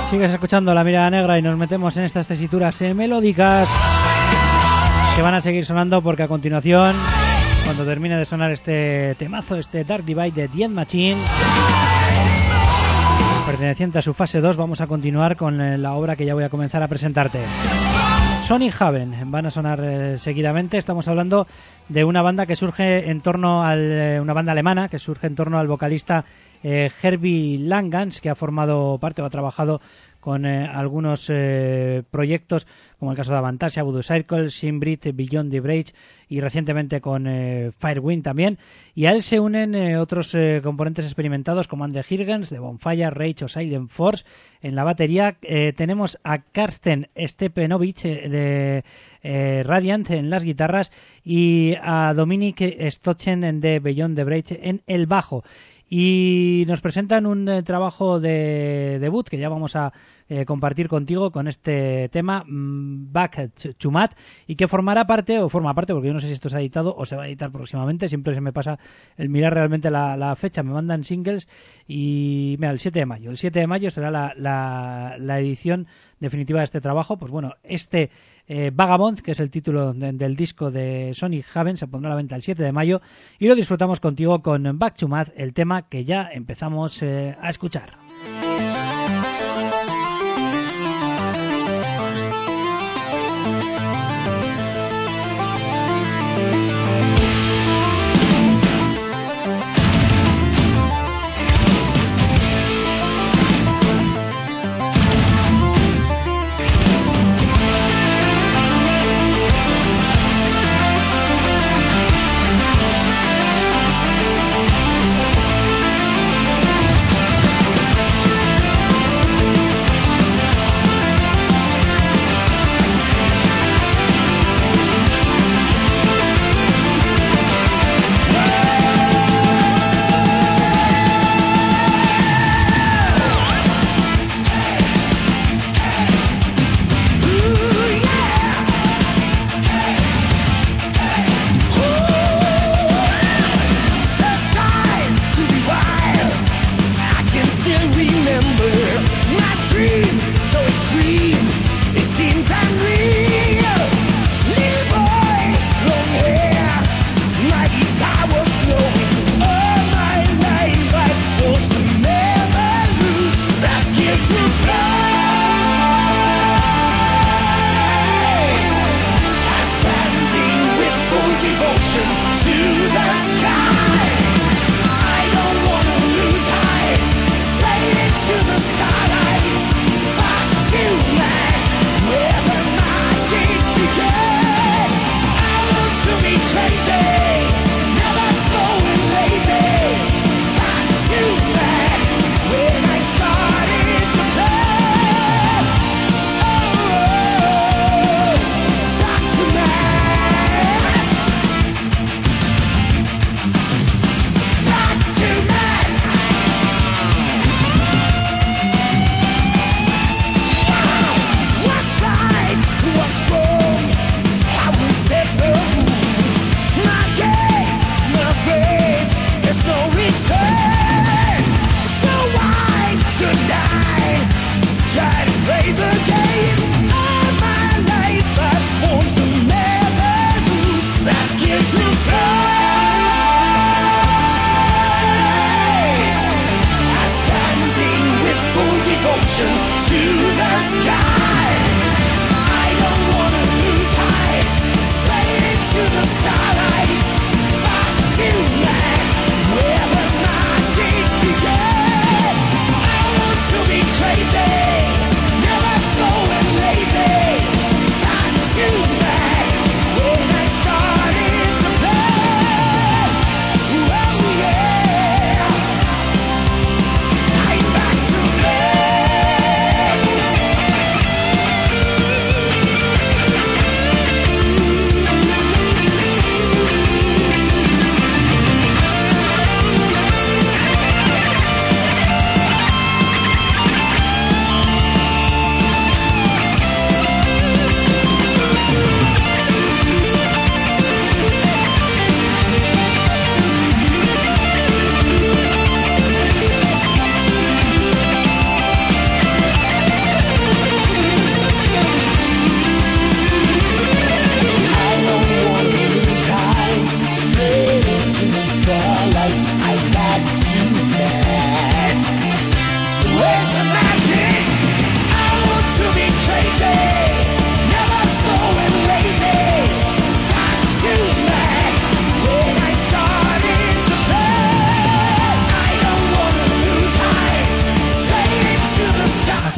Speaker 1: Sigues escuchando La Mirada Negra y nos metemos en estas tesituras melódicas que van a seguir sonando porque a continuación, cuando termine de sonar este temazo, este Dark Divide de The End Machine, perteneciente a su fase 2, vamos a continuar con la obra que ya voy a comenzar a presentarte. Sonic Haven van a sonar seguidamente. Estamos hablando de una banda que surge en torno al una banda alemana que surge en torno al vocalista Herbie Langans, que ha formado parte o ha trabajado con algunos proyectos como el caso de Avantasia, Voodoo Circle, Simbrit, Beyond the Bridge y recientemente con Firewind también. Y a él se unen otros componentes experimentados como Ander Hirgens de Bonfire, Rage o Silent Force. En la batería tenemos a Karsten Stepanovich de Radiant en las guitarras y a Dominik Stochen de Beyond the Bridge en el bajo. Y nos presentan un trabajo de debut que ya vamos a compartir contigo con este tema Back to Matt, y que forma parte porque yo no sé si esto se ha editado o se va a editar próximamente, siempre se me pasa el mirar realmente la fecha, me mandan singles y mira, el 7 de mayo será la edición definitiva de este trabajo. Pues bueno, este Vagabond, que es el título del disco de Sonic Haven, se pondrá a la venta el 7 de mayo y lo disfrutamos contigo con Back to Math, el tema que ya empezamos a escuchar.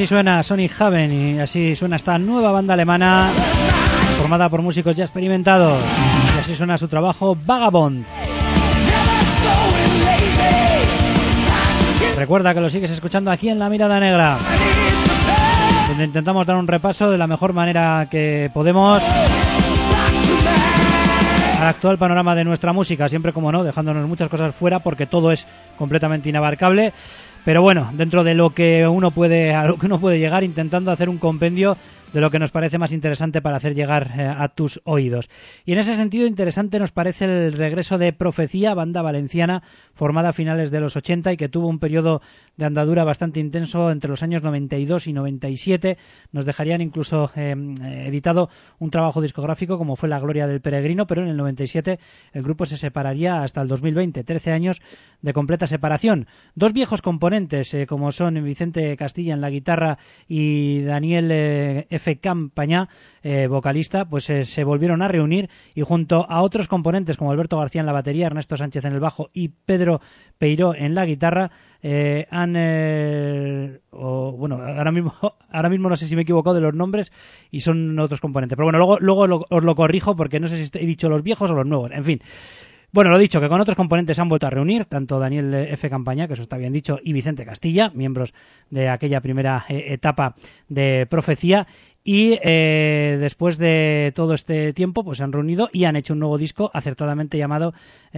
Speaker 1: Así suena Sonic Haven y así suena esta nueva banda alemana formada por músicos ya experimentados. Y así suena su trabajo Vagabond. Recuerda que lo sigues escuchando aquí en La Mirada Negra, donde intentamos dar un repaso de la mejor manera que podemos al actual panorama de nuestra música, siempre como no, dejándonos muchas cosas fuera porque todo es completamente inabarcable. Pero bueno, dentro de lo que uno puede, a lo que uno puede llegar, intentando hacer un compendio de lo que nos parece más interesante para hacer llegar a tus oídos. Y en ese sentido interesante nos parece el regreso de Profecía, banda valenciana formada a finales de los 80 y que tuvo un periodo de andadura bastante intenso entre los años 92 y 97. Nos dejarían incluso editado un trabajo discográfico como fue La Gloria del Peregrino, pero en el 97 el grupo se separaría hasta el 2020, 13 años de completa separación. Dos viejos componentes como son Vicente Castilla en la guitarra y Daniel F. Campañá, vocalista, pues se volvieron a reunir y junto a otros componentes como Alberto García en la batería, Ernesto Sánchez en el bajo y Pedro Peiró en la guitarra, ahora mismo no sé si me he equivocado de los nombres y son otros componentes, pero bueno, luego os lo corrijo porque no sé si he dicho los viejos o los nuevos, en fin. Bueno, lo dicho, que con otros componentes se han vuelto a reunir, tanto Daniel F. Campañá, que eso está bien dicho, y Vicente Castilla, miembros de aquella primera etapa de Profecía, y después de todo este tiempo pues se han reunido y han hecho un nuevo disco acertadamente llamado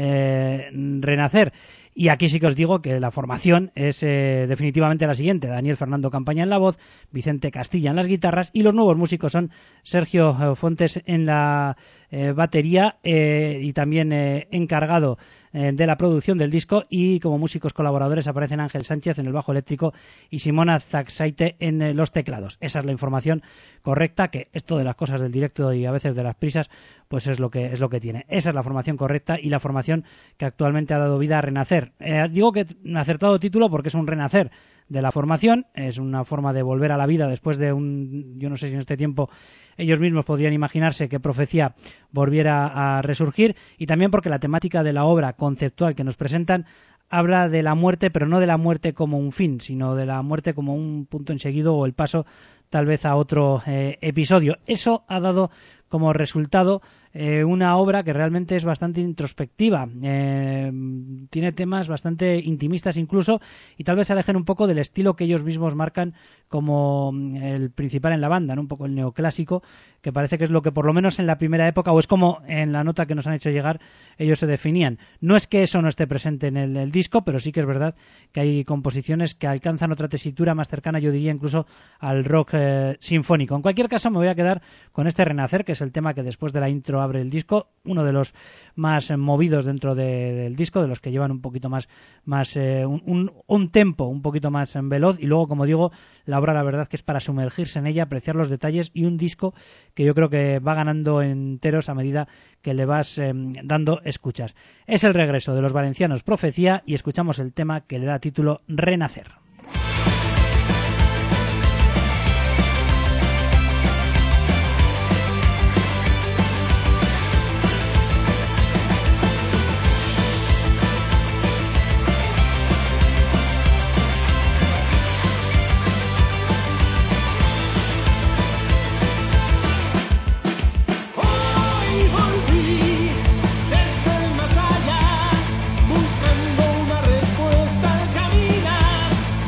Speaker 1: Renacer. Y aquí sí que os digo que la formación es definitivamente la siguiente: Daniel Fernando Campañá en la voz, Vicente Castilla en las guitarras y los nuevos músicos son Sergio Fontes en la batería y también encargado de la producción del disco, y como músicos colaboradores aparecen Ángel Sánchez en el bajo eléctrico y Simona Zaxaite en los teclados. Esa es la información correcta, que esto de las cosas del directo y a veces de las prisas pues es lo que tiene. Esa es la formación correcta y la formación que actualmente ha dado vida a Renacer. Digo que acertado título porque es un renacer de la formación, es una forma de volver a la vida después de yo no sé si en este tiempo ellos mismos podrían imaginarse que Profecía volviera a resurgir, y también porque la temática de la obra conceptual que nos presentan habla de la muerte, pero no de la muerte como un fin, sino de la muerte como un punto en seguido o el paso tal vez a otro episodio. Eso ha dado como resultado una obra que realmente es bastante introspectiva, tiene temas bastante intimistas incluso, y tal vez se alejen un poco del estilo que ellos mismos marcan como el principal en la banda, ¿no? Un poco el neoclásico, que parece que es lo que por lo menos en la primera época, o es como en la nota que nos han hecho llegar, ellos se definían. No es que eso no esté presente en el disco, pero sí que es verdad que hay composiciones que alcanzan otra tesitura más cercana, yo diría incluso al rock sinfónico. En cualquier caso me voy a quedar con este Renacer, que es el tema que después de la intro abre el disco, uno de los más movidos dentro del disco, de los que llevan un poquito más un tempo un poquito más veloz, y luego, como digo, la obra la verdad que es para sumergirse en ella, apreciar los detalles, y un disco que yo creo que va ganando enteros a medida que le vas dando escuchas. Es el regreso de los valencianos Profecía y escuchamos el tema que le da título Renacer.
Speaker 4: Desde el más allá, buscando una respuesta al caminar.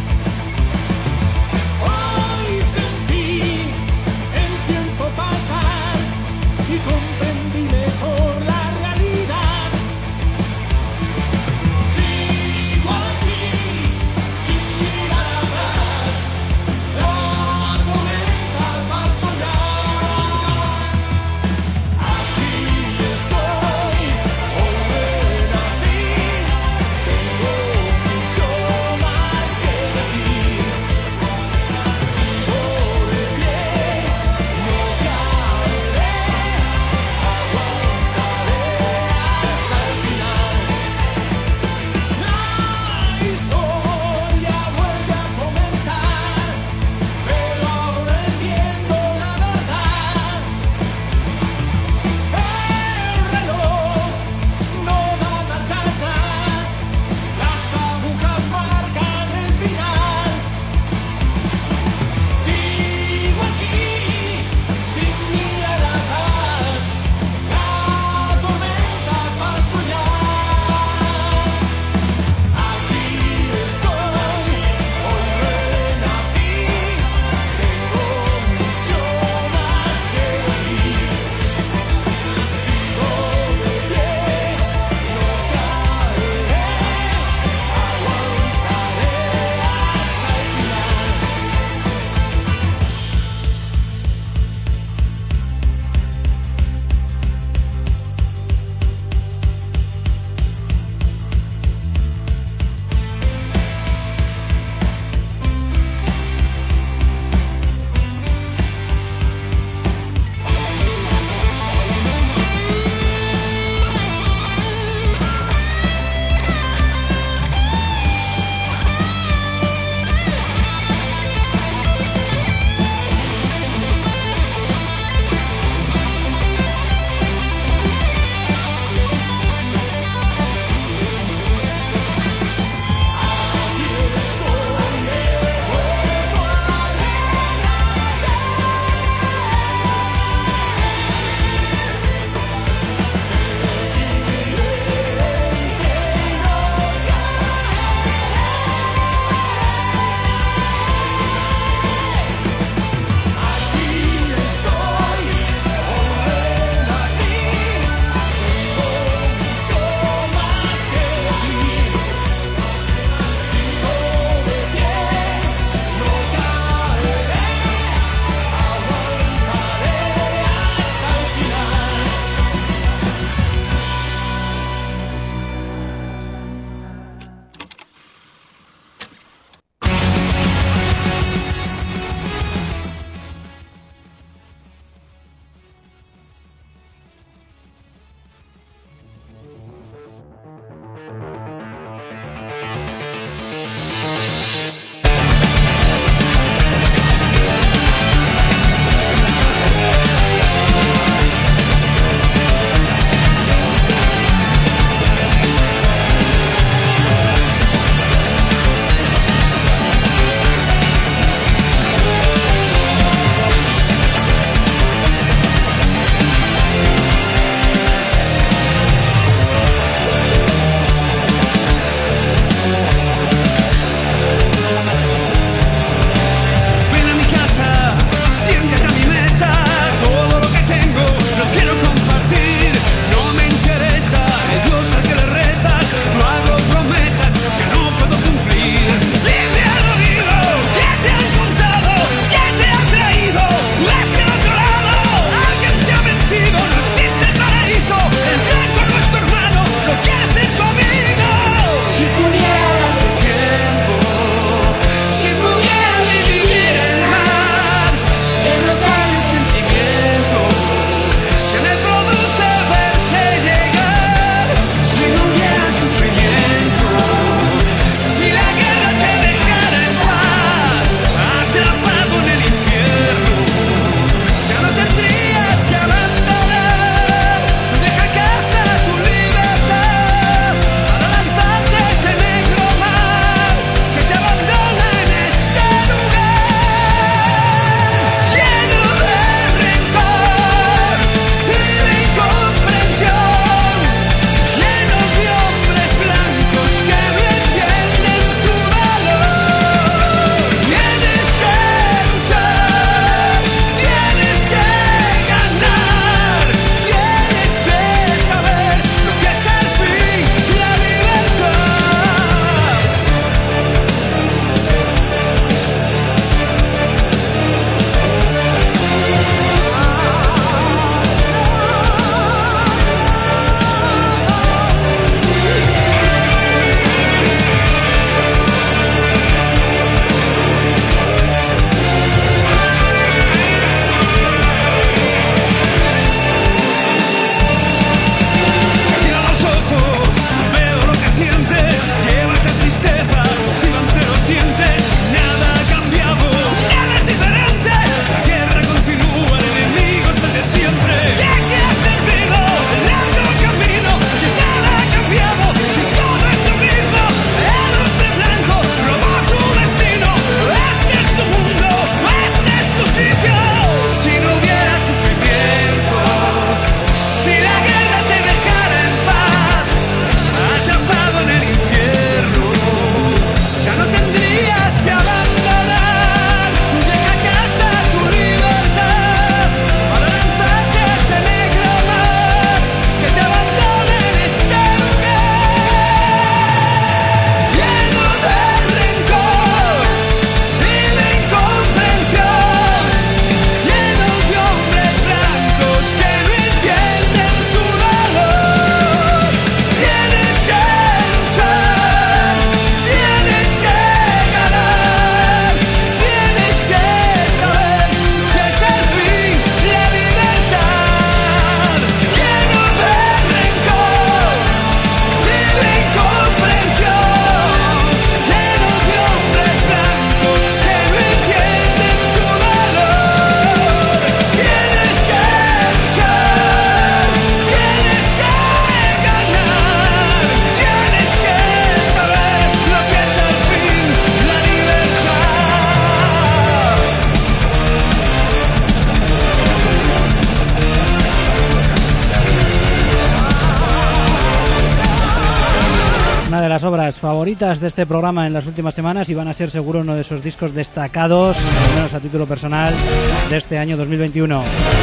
Speaker 1: las favoritas de este programa en las últimas semanas y van a ser seguro uno de esos discos destacados, al menos a título personal, de este año 2021.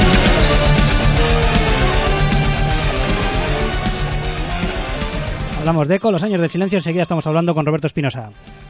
Speaker 1: Hablamos de ECO, los años del silencio. Enseguida estamos hablando con Roberto Espinosa.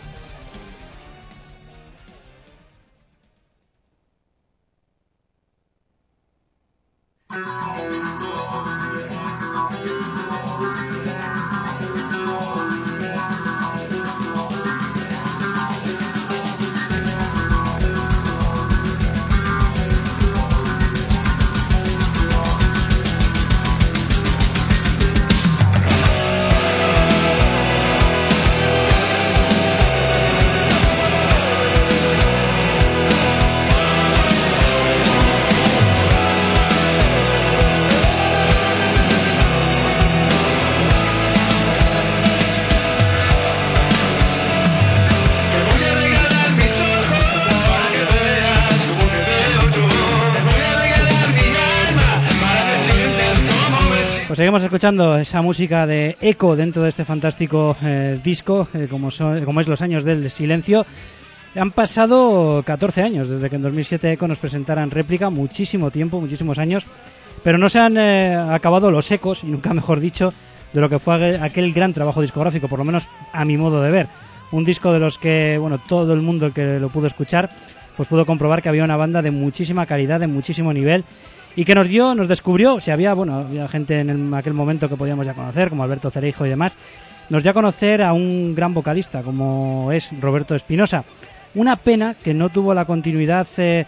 Speaker 1: Pues seguimos escuchando esa música de ECO dentro de este fantástico disco, como es Los años del silencio. Han pasado 14 años desde que en 2007 ECO nos presentara en réplica, muchísimo tiempo, muchísimos años, pero no se han acabado los ecos, y nunca mejor dicho, de lo que fue aquel gran trabajo discográfico, por lo menos a mi modo de ver. Un disco de los que, bueno, todo el mundo el que lo pudo escuchar, pues pudo comprobar que había una banda de muchísima calidad, de muchísimo nivel, y que nos descubrió, si había gente en aquel momento que podíamos ya conocer, como Alberto Cereijo y demás, nos dio a conocer a un gran vocalista, como es Roberto Espinosa. Una pena que no tuvo la continuidad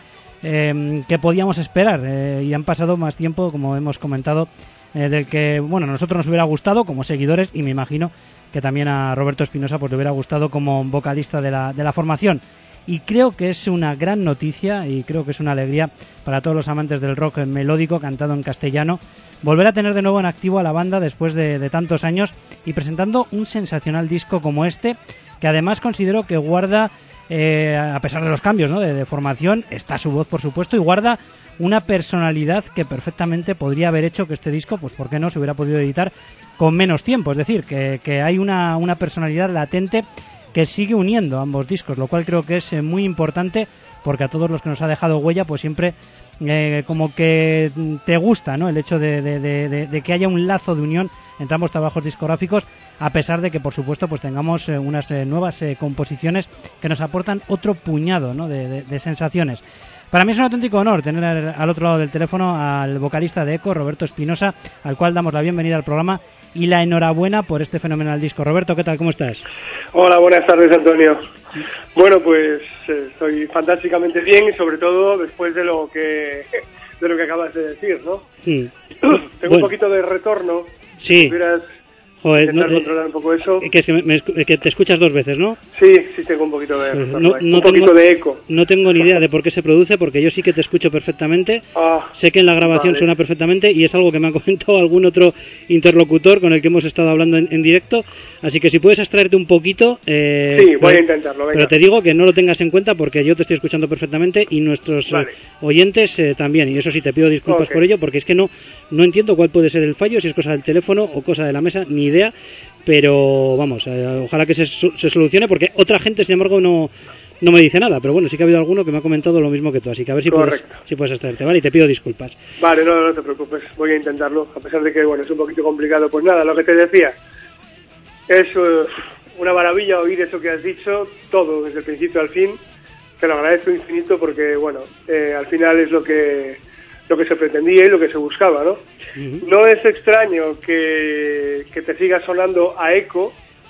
Speaker 1: que podíamos esperar, y han pasado más tiempo, como hemos comentado, del que, bueno, a nosotros nos hubiera gustado como seguidores, y me imagino que también a Roberto Espinosa pues le hubiera gustado como vocalista de la formación. Y creo que es una gran noticia y creo que es una alegría para todos los amantes del rock melódico cantado en castellano volver a tener de nuevo en activo a la banda después de tantos años y presentando un sensacional disco como este, que además considero que guarda, a pesar de los cambios, ¿no?, de formación, está su voz por supuesto, y guarda una personalidad que perfectamente podría haber hecho que este disco, pues por qué no, se hubiera podido editar con menos tiempo. Es decir, que hay una personalidad latente que sigue uniendo ambos discos, lo cual creo que es muy importante, porque a todos los que nos ha dejado huella, pues siempre como que te gusta, ¿no?, el hecho de que haya un lazo de unión entre ambos trabajos discográficos, a pesar de que, por supuesto, pues tengamos unas nuevas composiciones que nos aportan otro puñado, ¿no?, de sensaciones. Para mí es un auténtico honor tener al otro lado del teléfono al vocalista de ECO, Roberto Espinosa, al cual damos la bienvenida al programa y la enhorabuena por este fenomenal disco. Roberto, ¿qué tal? ¿Cómo estás?
Speaker 4: Hola, buenas tardes, Antonio. Bueno, pues estoy fantásticamente bien, y sobre todo después de lo que acabas de decir, ¿no? Sí. Tengo un poquito de retorno.
Speaker 1: Sí.
Speaker 4: Si pudieras intentar controlar un poco eso.
Speaker 1: Que te escuchas dos veces, ¿no?
Speaker 4: Sí, tengo un poquito de retorno. Un poquito de eco.
Speaker 1: No tengo ni idea de por qué se produce, porque yo sí que te escucho perfectamente. Sé que en la grabación suena perfectamente, y es algo que me ha comentado algún otro interlocutor con el que hemos estado hablando en directo. Así que si puedes abstraerte un poquito...
Speaker 4: sí, voy a intentarlo, venga.
Speaker 1: Pero te digo que no lo tengas en cuenta, porque yo te estoy escuchando perfectamente y nuestros oyentes también. Y eso sí, te pido disculpas por ello, porque es que no entiendo cuál puede ser el fallo, si es cosa del teléfono o cosa de la mesa, ni idea. Pero vamos, ojalá que se solucione, porque otra gente, sin embargo, no me dice nada. Pero bueno, sí que ha habido alguno que me ha comentado lo mismo que tú. Así que a ver si puedes abstraerte, ¿vale? Y te pido disculpas.
Speaker 4: Vale, no te preocupes, voy a intentarlo, a pesar de que, bueno, es un poquito complicado. Pues nada, lo que te decía, es una maravilla oír eso que has dicho, todo, desde el principio al fin. Te lo agradezco infinito, porque, bueno, al final es lo que se pretendía y lo que se buscaba, ¿no? Uh-huh. No es extraño que te siga sonando a eco,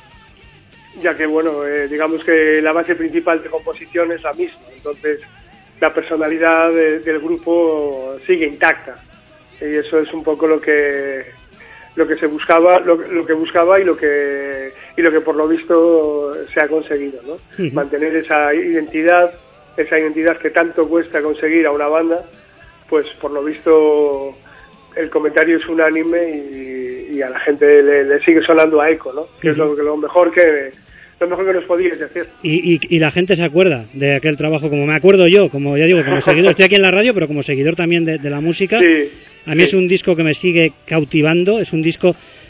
Speaker 4: ya que, bueno, digamos que la base principal de composición es la misma, entonces la personalidad del grupo sigue intacta, y eso es un poco lo que se buscaba, lo que buscaba y lo que por lo visto se ha conseguido, ¿no? Uh-huh. Mantener esa identidad que tanto cuesta conseguir a una banda. Pues por lo visto el comentario es unánime, y a la gente le sigue sonando a eco, ¿no? Que es lo mejor que nos podías decir.
Speaker 1: Y la gente se acuerda de aquel trabajo, como me acuerdo yo, como ya digo, como seguidor. Estoy aquí en la radio, pero como seguidor también de la música. Sí, a mí es un disco que me sigue cautivando, es un disco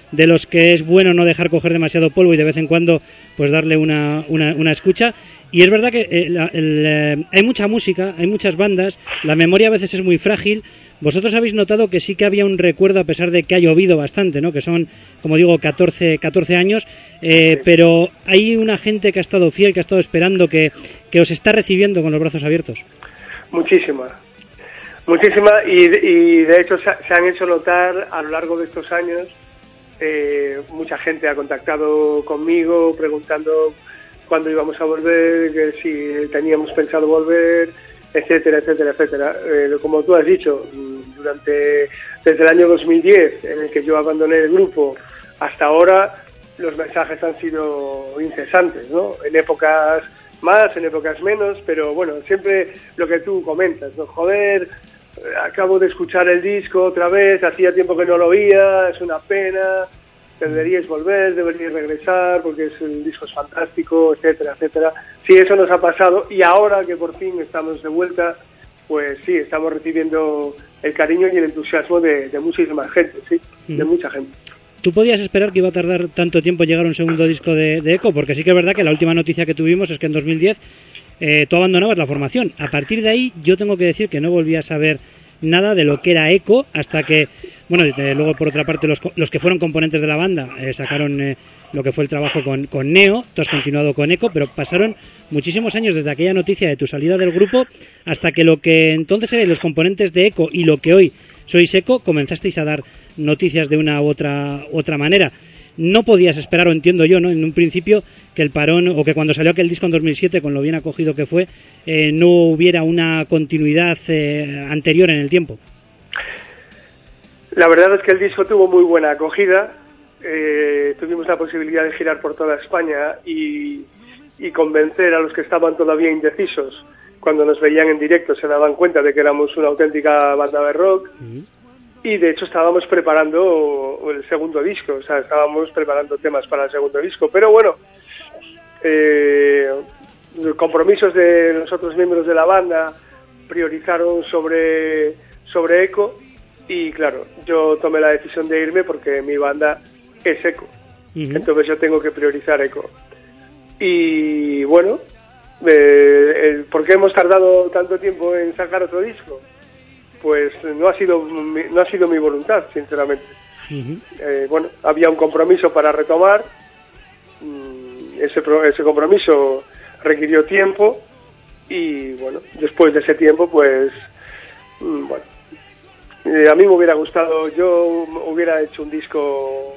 Speaker 1: de los que es bueno no dejar coger demasiado polvo y de vez en cuando pues darle una escucha. Y es verdad que hay mucha música, hay muchas bandas, la memoria a veces es muy frágil. Vosotros habéis notado que sí que había un recuerdo a pesar de que ha llovido bastante, ¿no? Que son, como digo, 14 años, pero hay una gente que ha estado fiel, que ha estado esperando, que os está recibiendo con los brazos abiertos.
Speaker 4: Muchísima, y de hecho se han hecho notar a lo largo de estos años. Mucha gente ha contactado conmigo preguntando cuándo íbamos a volver, que si teníamos pensado volver, etcétera. Como tú has dicho, desde el año 2010, en el que yo abandoné el grupo, hasta ahora, los mensajes han sido incesantes, ¿no? En épocas más, en épocas menos, pero bueno, siempre lo que tú comentas, ¿no? Joder, acabo de escuchar el disco otra vez, hacía tiempo que no lo oía, es una pena, deberíais volver, deberíais regresar, porque el disco es fantástico, etcétera. Sí, eso nos ha pasado, y ahora que por fin estamos de vuelta, pues sí, estamos recibiendo el cariño y el entusiasmo de muchísima gente, sí, de mucha gente.
Speaker 1: ¿Tú podías esperar que iba a tardar tanto tiempo en llegar un segundo disco de Eco? Porque sí que es verdad que la última noticia que tuvimos es que en 2010 tú abandonabas la formación. A partir de ahí yo tengo que decir que no volví a saber nada de lo que era Eco hasta que, bueno, luego por otra parte los que fueron componentes de la banda sacaron lo que fue el trabajo con Neo. Tú has continuado con Eco, pero pasaron muchísimos años desde aquella noticia de tu salida del grupo hasta que lo que entonces eran los componentes de Eco y lo que hoy sois Eco comenzasteis a dar noticias de una u otra manera. No podías esperar, o entiendo yo, ¿no?, en un principio que el parón, o que cuando salió aquel disco en 2007, con lo bien acogido que fue, no hubiera una continuidad anterior en el tiempo.
Speaker 4: La verdad es que el disco tuvo muy buena acogida. Tuvimos la posibilidad de girar por toda España y convencer a los que estaban todavía indecisos. Cuando nos veían en directo se daban cuenta de que éramos una auténtica banda de rock. Y de hecho estábamos preparando el segundo disco, o sea, estábamos preparando temas para el segundo disco. Pero bueno, compromisos de los otros miembros de la banda priorizaron sobre Eco, y claro, yo tomé la decisión de irme porque mi banda es Eco. Entonces yo tengo que priorizar Eco. Y bueno, ¿por qué hemos tardado tanto tiempo en sacar otro disco? Pues no ha sido mi voluntad, sinceramente. Bueno, había un compromiso para retomar. Ese compromiso requirió tiempo, y bueno, después de ese tiempo, pues bueno, a mí me hubiera gustado, yo hubiera hecho un disco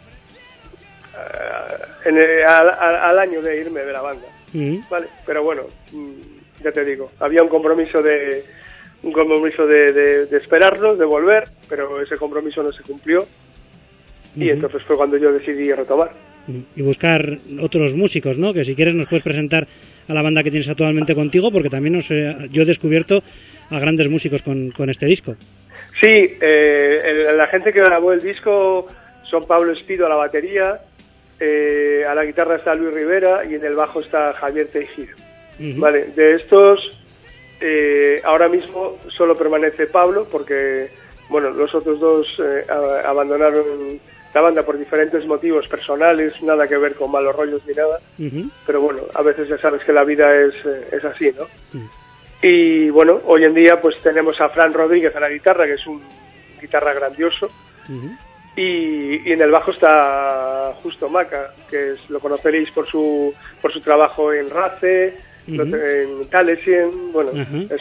Speaker 4: al año de irme de la banda, ¿vale? Pero bueno, ya te digo, había un compromiso de esperarnos, de volver, pero ese compromiso no se cumplió, y entonces fue cuando yo decidí retomar.
Speaker 1: Y buscar otros músicos, ¿no? Que si quieres nos puedes presentar a la banda que tienes actualmente contigo, porque también yo he descubierto a grandes músicos con este disco.
Speaker 4: Sí, la gente que grabó el disco son Pablo Espido a la batería, a la guitarra está Luis Rivera y en el bajo está Javier Teijido. Vale, de estos ahora mismo solo permanece Pablo porque, bueno, los otros dos abandonaron la banda por diferentes motivos personales, nada que ver con malos rollos ni nada, pero bueno, a veces ya sabes que la vida es así, ¿no? Y bueno, hoy en día pues tenemos a Fran Rodríguez a la guitarra, que es un guitarra grandioso, y en el bajo está Justo Maca, que lo conoceréis por su trabajo en Race, en Talesien, bueno,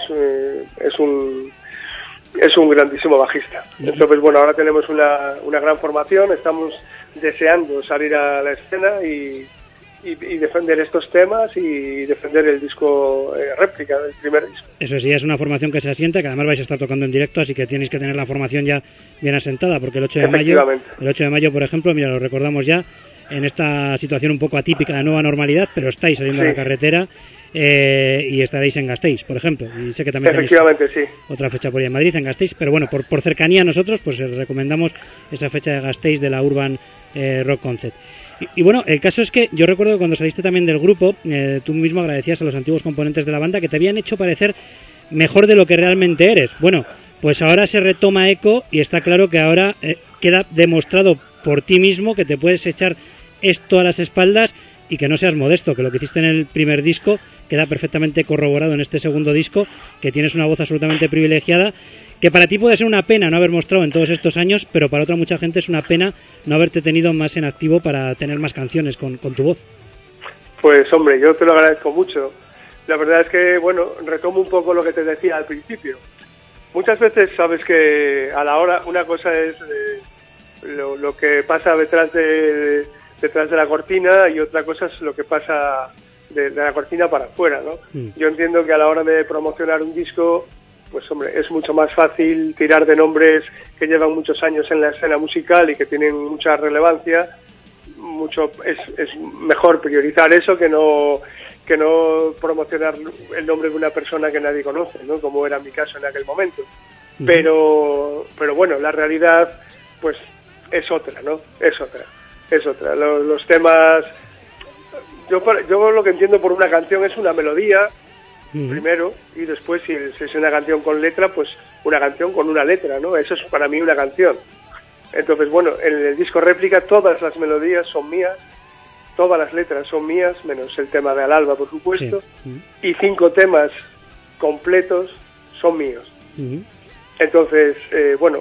Speaker 4: es un grandísimo bajista. Entonces, bueno, ahora tenemos una gran formación, estamos deseando salir a la escena y defender estos temas y defender el disco réplica del primer disco.
Speaker 1: Eso sí, es una formación que se asienta, que además vais a estar tocando en directo, así que tenéis que tener la formación ya bien asentada, porque el 8 de mayo, por ejemplo, mira, lo recordamos ya, en esta situación un poco atípica de nueva normalidad, pero estáis saliendo a la carretera y estaréis en Gasteiz, por ejemplo, y sé que también tenéis otra fecha por ahí en Madrid, en Gasteiz, pero bueno, por cercanía a nosotros, pues recomendamos esa fecha de Gasteiz de la Urban Rock Concert. Y bueno, el caso es que yo recuerdo que cuando saliste también del grupo, tú mismo agradecías a los antiguos componentes de la banda que te habían hecho parecer mejor de lo que realmente eres. Bueno, pues ahora se retoma Eco y está claro que ahora queda demostrado por ti mismo, que te puedes echar esto a las espaldas y que no seas modesto, que lo que hiciste en el primer disco queda perfectamente corroborado en este segundo disco, que tienes una voz absolutamente privilegiada, que para ti puede ser una pena no haber mostrado en todos estos años, pero para otra mucha gente es una pena no haberte tenido más en activo para tener más canciones con tu voz.
Speaker 4: Pues hombre, yo te lo agradezco mucho. La verdad es que, bueno, retomo un poco lo que te decía al principio. Muchas veces sabes que a la hora, una cosa es lo que pasa detrás de la cortina y otra cosa es lo que pasa de la cortina para afuera, ¿no? Yo entiendo que a la hora de promocionar un disco, pues hombre, es mucho más fácil tirar de nombres que llevan muchos años en la escena musical y que tienen mucha relevancia. Es mejor priorizar eso que no promocionar el nombre de una persona que nadie conoce, ¿no? Como era mi caso en aquel momento. Pero bueno, la realidad pues es otra, ¿no? Es otra. Los temas, yo lo que entiendo por una canción es una melodía primero, y después si es una canción con letra, pues una canción con una letra, ¿no? Eso es para mí una canción. Entonces, bueno, en el disco Réplica todas las melodías son mías, todas las letras son mías, menos el tema de Al Alba, por supuesto, y 5 temas completos son míos. Entonces, bueno,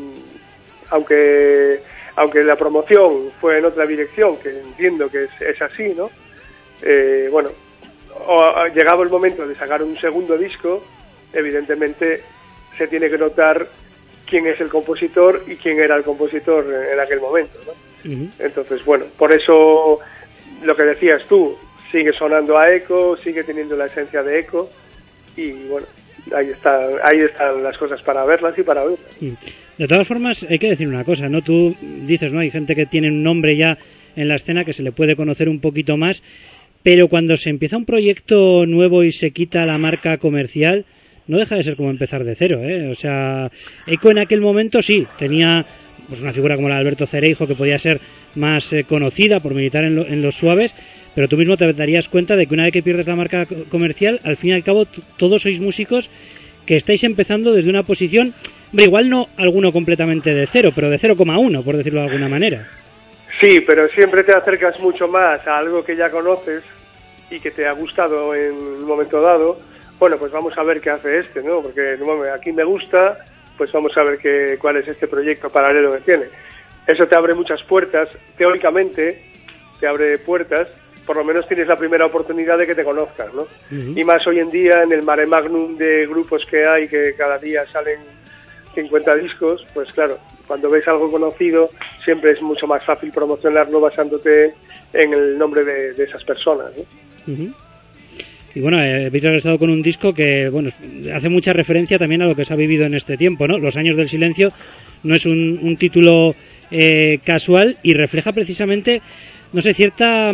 Speaker 4: aunque la promoción fue en otra dirección, que entiendo que es así, ¿no? Bueno, llegado el momento de sacar un segundo disco, evidentemente se tiene que notar quién es el compositor y quién era el compositor en aquel momento, ¿no? Entonces, bueno, por eso lo que decías tú, sigue sonando a Eco, sigue teniendo la esencia de Eco, y bueno, ahí están las cosas para verlas y para oírlas.
Speaker 1: De todas formas, hay que decir una cosa, ¿no? Tú dices, ¿no? Hay gente que tiene un nombre ya en la escena que se le puede conocer un poquito más, pero cuando se empieza un proyecto nuevo y se quita la marca comercial, no deja de ser como empezar de cero, ¿eh? O sea, Eco en aquel momento sí, tenía pues una figura como la de Alberto Cereijo que podía ser más conocida por militar en los suaves, pero tú mismo te darías cuenta de que una vez que pierdes la marca comercial, al fin y al cabo todos sois músicos que estáis empezando desde una posición, hombre, igual no alguno completamente de cero, pero de 0,1, por decirlo de alguna manera.
Speaker 4: Sí, pero siempre te acercas mucho más a algo que ya conoces y que te ha gustado en un momento dado. Bueno, pues vamos a ver qué hace ¿no? Porque aquí me gusta, pues vamos a ver cuál es este proyecto paralelo que tiene. Eso te abre muchas puertas, teóricamente te abre puertas, por lo menos tienes la primera oportunidad de que te conozcan, ¿no? Y más hoy en día en el mare magnum de grupos que hay, que cada día salen 50 discos, pues claro, cuando ves algo conocido siempre es mucho más fácil promocionarlo basándote en el nombre de esas personas, ¿no?
Speaker 1: Y bueno, habéis regresado con un disco que, bueno, hace mucha referencia también a lo que se ha vivido en este tiempo, ¿no? Los años del silencio no es un título casual y refleja precisamente, no sé, cierta,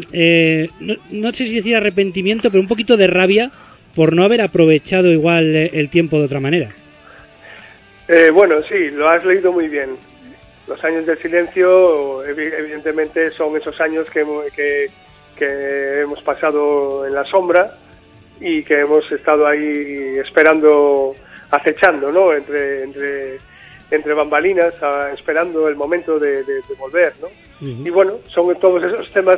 Speaker 1: no sé si decir arrepentimiento, pero un poquito de rabia por no haber aprovechado igual el tiempo de otra manera.
Speaker 4: Bueno, sí, lo has leído muy bien. Los años del silencio, evidentemente, son esos años que hemos pasado en la sombra y que hemos estado ahí esperando, acechando, ¿no? Entre bambalinas, esperando el momento de volver, ¿no? Y bueno, son todos esos temas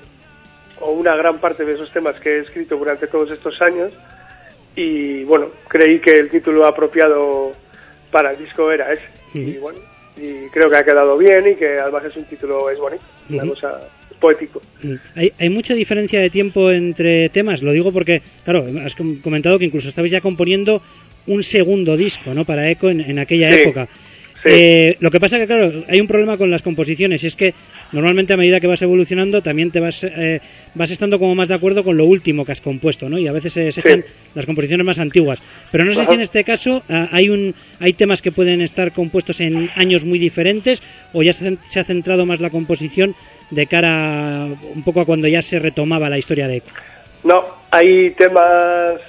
Speaker 4: o una gran parte de esos temas que he escrito durante todos estos años, y bueno, creí que el título apropiado para el disco era ese. Y bueno, y creo que ha quedado bien y que además es bonito, una cosa poético.
Speaker 1: ¿Hay mucha diferencia de tiempo entre temas? Lo digo porque, claro, has comentado que incluso estabais ya componiendo un segundo disco, ¿no? Para Eco en aquella época. Sí. Lo que pasa que, claro, hay un problema con las composiciones, y es que normalmente a medida que vas evolucionando también te vas estando como más de acuerdo con lo último que has compuesto, ¿no? Y a veces se echan las composiciones más antiguas. Pero no sé si en este caso hay temas que pueden estar compuestos en años muy diferentes, o ya se ha centrado más la composición de cara un poco a cuando ya se retomaba la historia de Eco.
Speaker 4: No, hay temas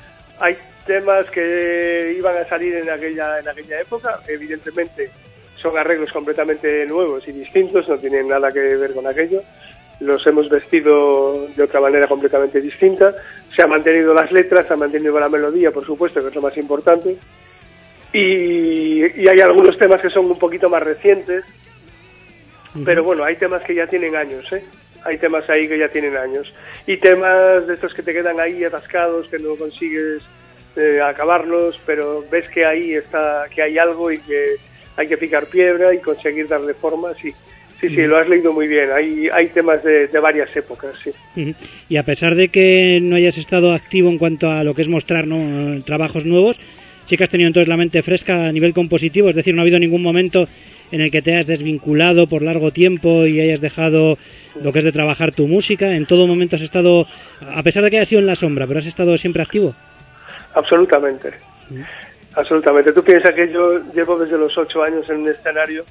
Speaker 4: que iban a salir en aquella época. Evidentemente son arreglos completamente nuevos y distintos, no tienen nada que ver con aquello. Los hemos vestido de otra manera completamente distinta. Se han mantenido las letras, se ha mantenido la melodía, por supuesto, que es lo más importante. Y hay algunos temas que son un poquito más recientes, Pero bueno, hay temas que ya tienen años, ¿eh? Hay temas ahí que ya tienen años. Y temas de estos que te quedan ahí atascados, que no consigues acabarlos, pero ves que ahí está, que hay algo y que hay que picar piedra y conseguir darle forma, sí. Sí, lo has leído muy bien. Hay temas de varias épocas, sí.
Speaker 1: Y a pesar de que no hayas estado activo en cuanto a lo que es mostrar, ¿no?, trabajos nuevos, sí que has tenido entonces la mente fresca a nivel compositivo, es decir, no ha habido ningún momento en el que te hayas desvinculado por largo tiempo y hayas dejado lo que es de trabajar tu música. En todo momento has estado, a pesar de que hayas sido en la sombra, pero has estado siempre activo.
Speaker 4: Absolutamente. Absolutamente. Tú piensas que yo llevo desde los 8 años en un escenario.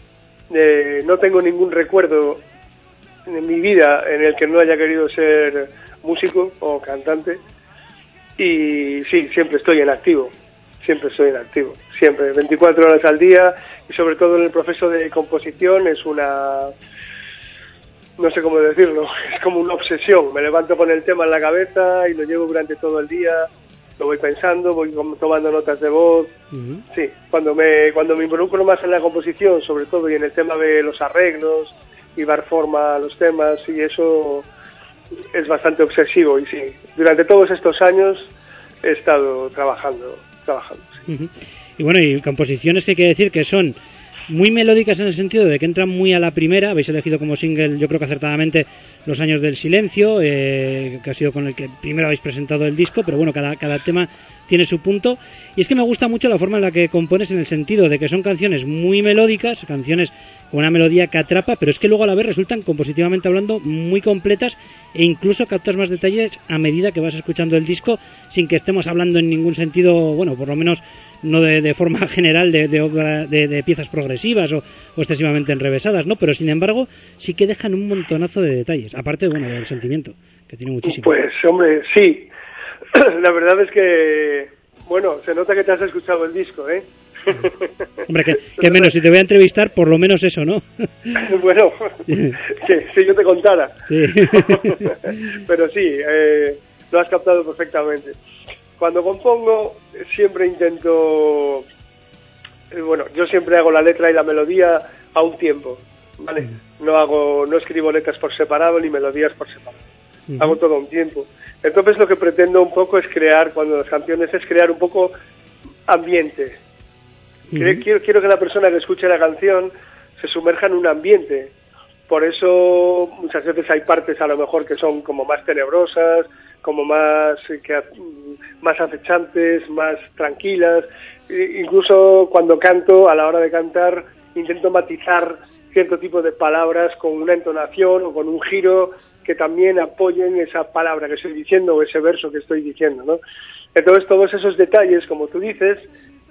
Speaker 4: No tengo ningún recuerdo en mi vida en el que no haya querido ser músico o cantante, y sí, siempre estoy en activo, siempre 24 horas al día, y sobre todo en el proceso de composición es una, no sé cómo decirlo, es como una obsesión. Me levanto con el tema en la cabeza y lo llevo durante todo el día, lo voy pensando, voy tomando notas de voz. Sí, cuando me involucro más en la composición, sobre todo, y en el tema de los arreglos y dar forma a los temas, y eso es bastante obsesivo. Y sí, durante todos estos años he estado trabajando. Sí.
Speaker 1: Y bueno, y composiciones que hay que decir que son muy melódicas en el sentido de que entran muy a la primera. Habéis elegido como single, yo creo que acertadamente, Los años del silencio, que ha sido con el que primero habéis presentado el disco, pero bueno, cada tema tiene su punto. Y es que me gusta mucho la forma en la que compones, en el sentido de que son canciones muy melódicas, canciones con una melodía que atrapa, pero es que luego a la vez resultan, compositivamente hablando, muy completas, e incluso captas más detalles a medida que vas escuchando el disco, sin que estemos hablando en ningún sentido, bueno, por lo menos no de forma general de piezas progresivas o excesivamente enrevesadas, ¿no? Pero sin embargo sí que dejan un montonazo de detalles, aparte, bueno, del sentimiento, que tiene muchísimo.
Speaker 4: Pues hombre, sí. La verdad es que, bueno, se nota que te has escuchado el disco, ¿eh?
Speaker 1: Hombre, que menos, si te voy a entrevistar, por lo menos eso, ¿no?
Speaker 4: Bueno, que si yo te contara. Sí. Pero sí, lo has captado perfectamente. Cuando compongo, siempre intento, bueno, yo siempre hago la letra y la melodía a un tiempo, ¿vale? No escribo letras por separado ni melodías por separado. Hago todo a un tiempo. Entonces lo que pretendo un poco es crear, cuando las canciones, es crear un poco ambiente. Quiero que la persona que escuche la canción se sumerja en un ambiente. Por eso muchas veces hay partes a lo mejor que son como más tenebrosas, como más acechantes, más tranquilas. Incluso cuando canto, a la hora de cantar, intento matizar cierto tipo de palabras con una entonación o con un giro que también apoyen esa palabra que estoy diciendo o ese verso que estoy diciendo, ¿no? Entonces todos esos detalles, como tú dices,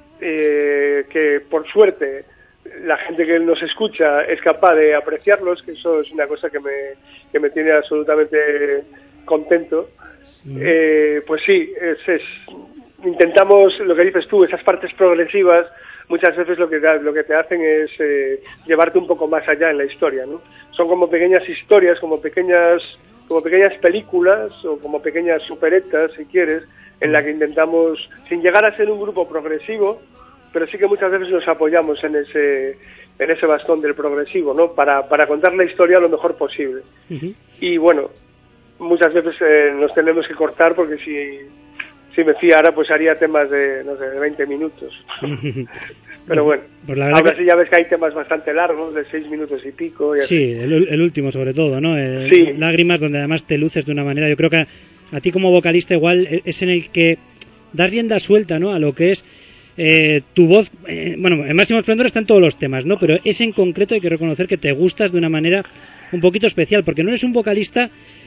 Speaker 4: que por suerte la gente que nos escucha es capaz de apreciarlos, que eso es una cosa que me tiene absolutamente contento. Pues sí, intentamos, lo que dices tú, esas partes progresivas muchas veces lo que te hacen es llevarte un poco más allá en la historia, ¿no? Son como pequeñas historias, como pequeñas películas o como pequeñas superetas, si quieres, en la que intentamos, sin llegar a ser un grupo progresivo, pero sí que muchas veces nos apoyamos en ese bastón del progresivo, ¿no? Para contar la historia lo mejor posible. Y bueno, muchas veces nos tenemos que cortar, porque si me fiara, pues haría temas de 20 minutos. Pero bueno, pues ahora sí ya ves que hay temas bastante largos, de 6 minutos y pico. Y
Speaker 1: sí, el último sobre todo, ¿no?
Speaker 4: Sí.
Speaker 1: Lágrimas, donde además te luces de una manera. Yo creo que a ti como vocalista igual es en el que das rienda suelta, ¿no? A lo que es tu voz. Bueno, en Máximo Esplendor está en todos los temas, ¿no? Pero ese en concreto hay que reconocer que te gustas de una manera un poquito especial, porque no eres un vocalista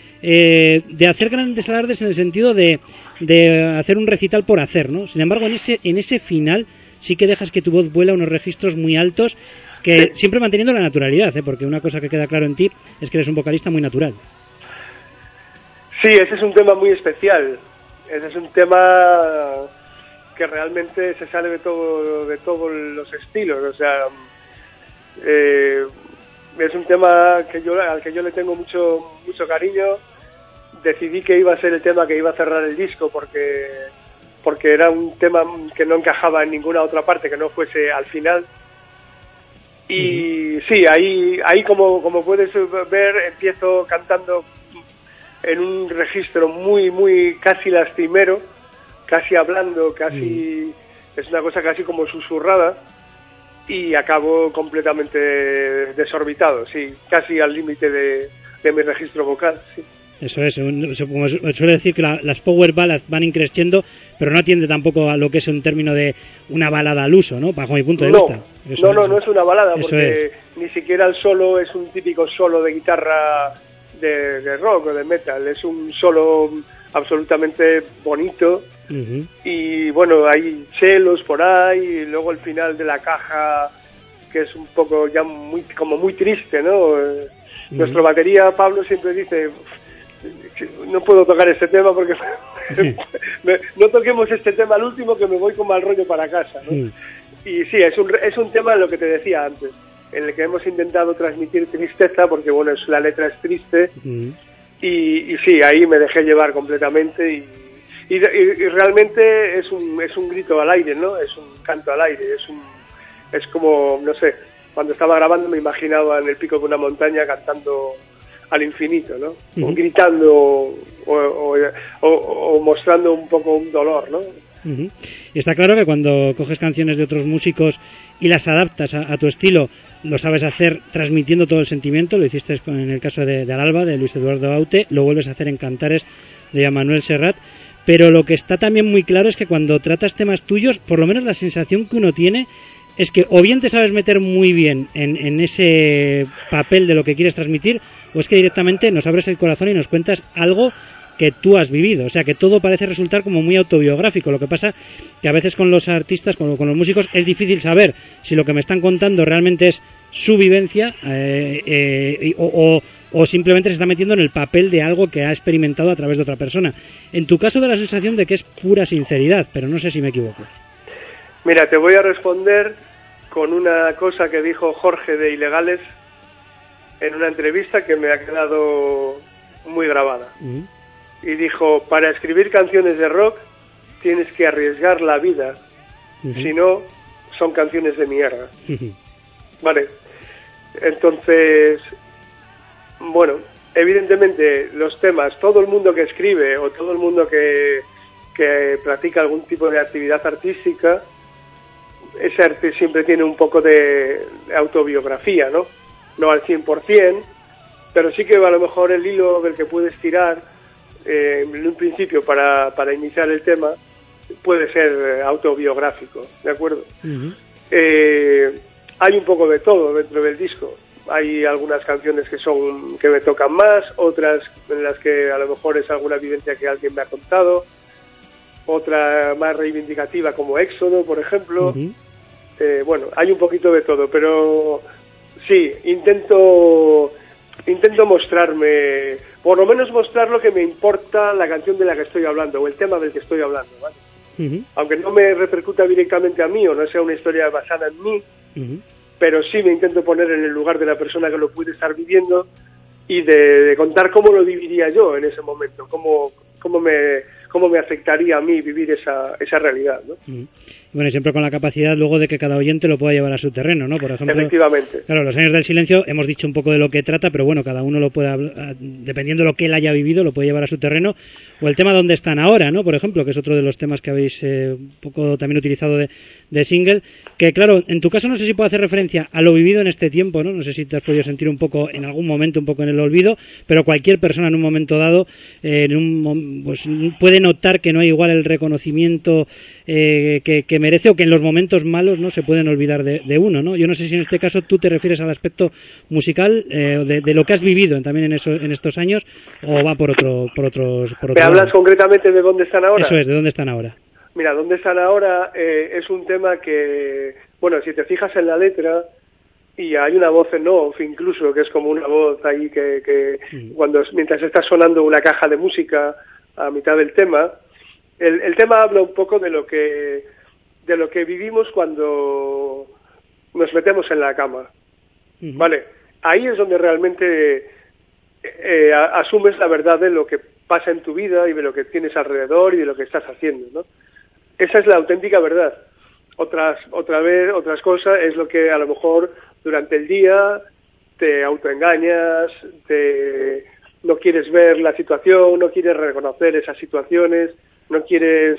Speaker 1: de hacer grandes alardes en el sentido de hacer un recital por hacer, ¿no? Sin embargo, en ese final sí que dejas que tu voz vuela a unos registros muy altos, que siempre manteniendo la naturalidad, porque una cosa que queda claro en ti es que eres un vocalista muy natural.
Speaker 4: Sí, ese es un tema muy especial. Ese es un tema que realmente se sale de todos los estilos. O sea, es un tema al que yo le tengo mucho cariño. Decidí que iba a ser el tema que iba a cerrar el disco porque era un tema que no encajaba en ninguna otra parte que no fuese al final. Y sí, ahí como puedes ver, empiezo cantando en un registro muy casi lastimero, casi hablando, casi es una cosa casi como susurrada, y acabo completamente desorbitado, sí, casi al límite de mi registro vocal, sí.
Speaker 1: Eso es, como suele decir que las power ballads van increciendo, pero no atiende tampoco a lo que es un término de una balada al uso, ¿no? Bajo mi punto de vista.
Speaker 4: No es una balada,
Speaker 1: eso
Speaker 4: porque ni siquiera el solo es un típico solo de guitarra de rock o de metal, es un solo absolutamente bonito. Y bueno, hay chelos por ahí, y luego el final de la caja, que es un poco ya muy triste, ¿no? Nuestro batería, Pablo, siempre dice: no puedo tocar este tema porque no toquemos este tema al último, que me voy con mal rollo para casa, ¿no? Y sí, es un tema, lo que te decía antes, en el que hemos intentado transmitir tristeza, porque bueno, la letra es triste, y sí, ahí me dejé llevar completamente, y realmente es un grito al aire, ¿no? Es un canto al aire, es como, no sé, cuando estaba grabando me imaginaba en el pico de una montaña cantando al infinito, ¿no? O gritando o mostrando un poco un dolor, ¿no?
Speaker 1: Y está claro que cuando coges canciones de otros músicos y las adaptas a tu estilo, lo sabes hacer transmitiendo todo el sentimiento. Lo hiciste en el caso de Al Alba, de Luis Eduardo Aute, lo vuelves a hacer en Cantares, de Manuel Serrat. Pero lo que está también muy claro es que cuando tratas temas tuyos, por lo menos la sensación que uno tiene es que o bien te sabes meter muy bien en ese papel de lo que quieres transmitir, o es que directamente nos abres el corazón y nos cuentas algo que tú has vivido. O sea, que todo parece resultar como muy autobiográfico. Lo que pasa que a veces con los artistas, con los músicos, es difícil saber si lo que me están contando realmente es su vivencia o simplemente se está metiendo en el papel de algo que ha experimentado a través de otra persona. En tu caso da la sensación de que es pura sinceridad, pero no sé si me equivoco.
Speaker 4: Mira, te voy a responder con una cosa que dijo Jorge de Ilegales en una entrevista que me ha quedado muy grabada. Y dijo: para escribir canciones de rock tienes que arriesgar la vida, si no, son canciones de mierda. Vale, entonces, bueno, evidentemente los temas, todo el mundo que escribe o todo el mundo que practica algún tipo de actividad artística, ese arte siempre tiene un poco de autobiografía, ¿no? No al 100%, pero sí que a lo mejor el hilo del que puedes tirar en un principio para iniciar el tema puede ser autobiográfico, ¿de acuerdo? Hay un poco de todo dentro del disco. Hay algunas canciones que me tocan más, otras en las que a lo mejor es alguna vivencia que alguien me ha contado, otra más reivindicativa como Éxodo, por ejemplo. Bueno, hay un poquito de todo, pero sí, intento mostrarme, por lo menos mostrar lo que me importa la canción de la que estoy hablando o el tema del que estoy hablando, ¿vale? Aunque no me repercuta directamente a mí o no sea una historia basada en mí, pero sí me intento poner en el lugar de la persona que lo puede estar viviendo y de contar cómo lo viviría yo en ese momento, cómo me afectaría a mí vivir esa realidad, ¿no?
Speaker 1: Bueno, y siempre con la capacidad luego de que cada oyente lo pueda llevar a su terreno, ¿no? Por ejemplo,
Speaker 4: efectivamente.
Speaker 1: Claro, Los Años del Silencio, hemos dicho un poco de lo que trata, pero bueno, cada uno lo puede, dependiendo de lo que él haya vivido, lo puede llevar a su terreno. O el tema ¿Dónde están ahora?, ¿no? Por ejemplo, que es otro de los temas que habéis un poco también utilizado de single, que claro, en tu caso no sé si puedo hacer referencia a lo vivido en este tiempo, ¿no? No sé si te has podido sentir un poco, en algún momento, un poco en el olvido, pero cualquier persona en un momento dado pues puede notar que no hay igual el reconocimiento que merece, o que en los momentos malos no se pueden olvidar de uno, ¿no? Yo no sé si en este caso tú te refieres al aspecto musical de lo que has vivido también en estos años, o va por otro
Speaker 4: ¿Me hablas concretamente de dónde están ahora?
Speaker 1: Eso es, de dónde están ahora.
Speaker 4: Mira, dónde están ahora es un tema que, bueno, si te fijas en la letra, y hay una voz en off incluso, que es como una voz ahí que mientras está sonando una caja de música a mitad del tema, el tema habla un poco de lo que vivimos cuando nos metemos en la cama, ¿vale? Ahí es donde realmente asumes la verdad de lo que pasa en tu vida y de lo que tienes alrededor y de lo que estás haciendo, ¿no? Esa es la auténtica verdad. Otras cosas es lo que a lo mejor durante el día te autoengañas, no quieres ver la situación, no quieres reconocer esas situaciones, no quieres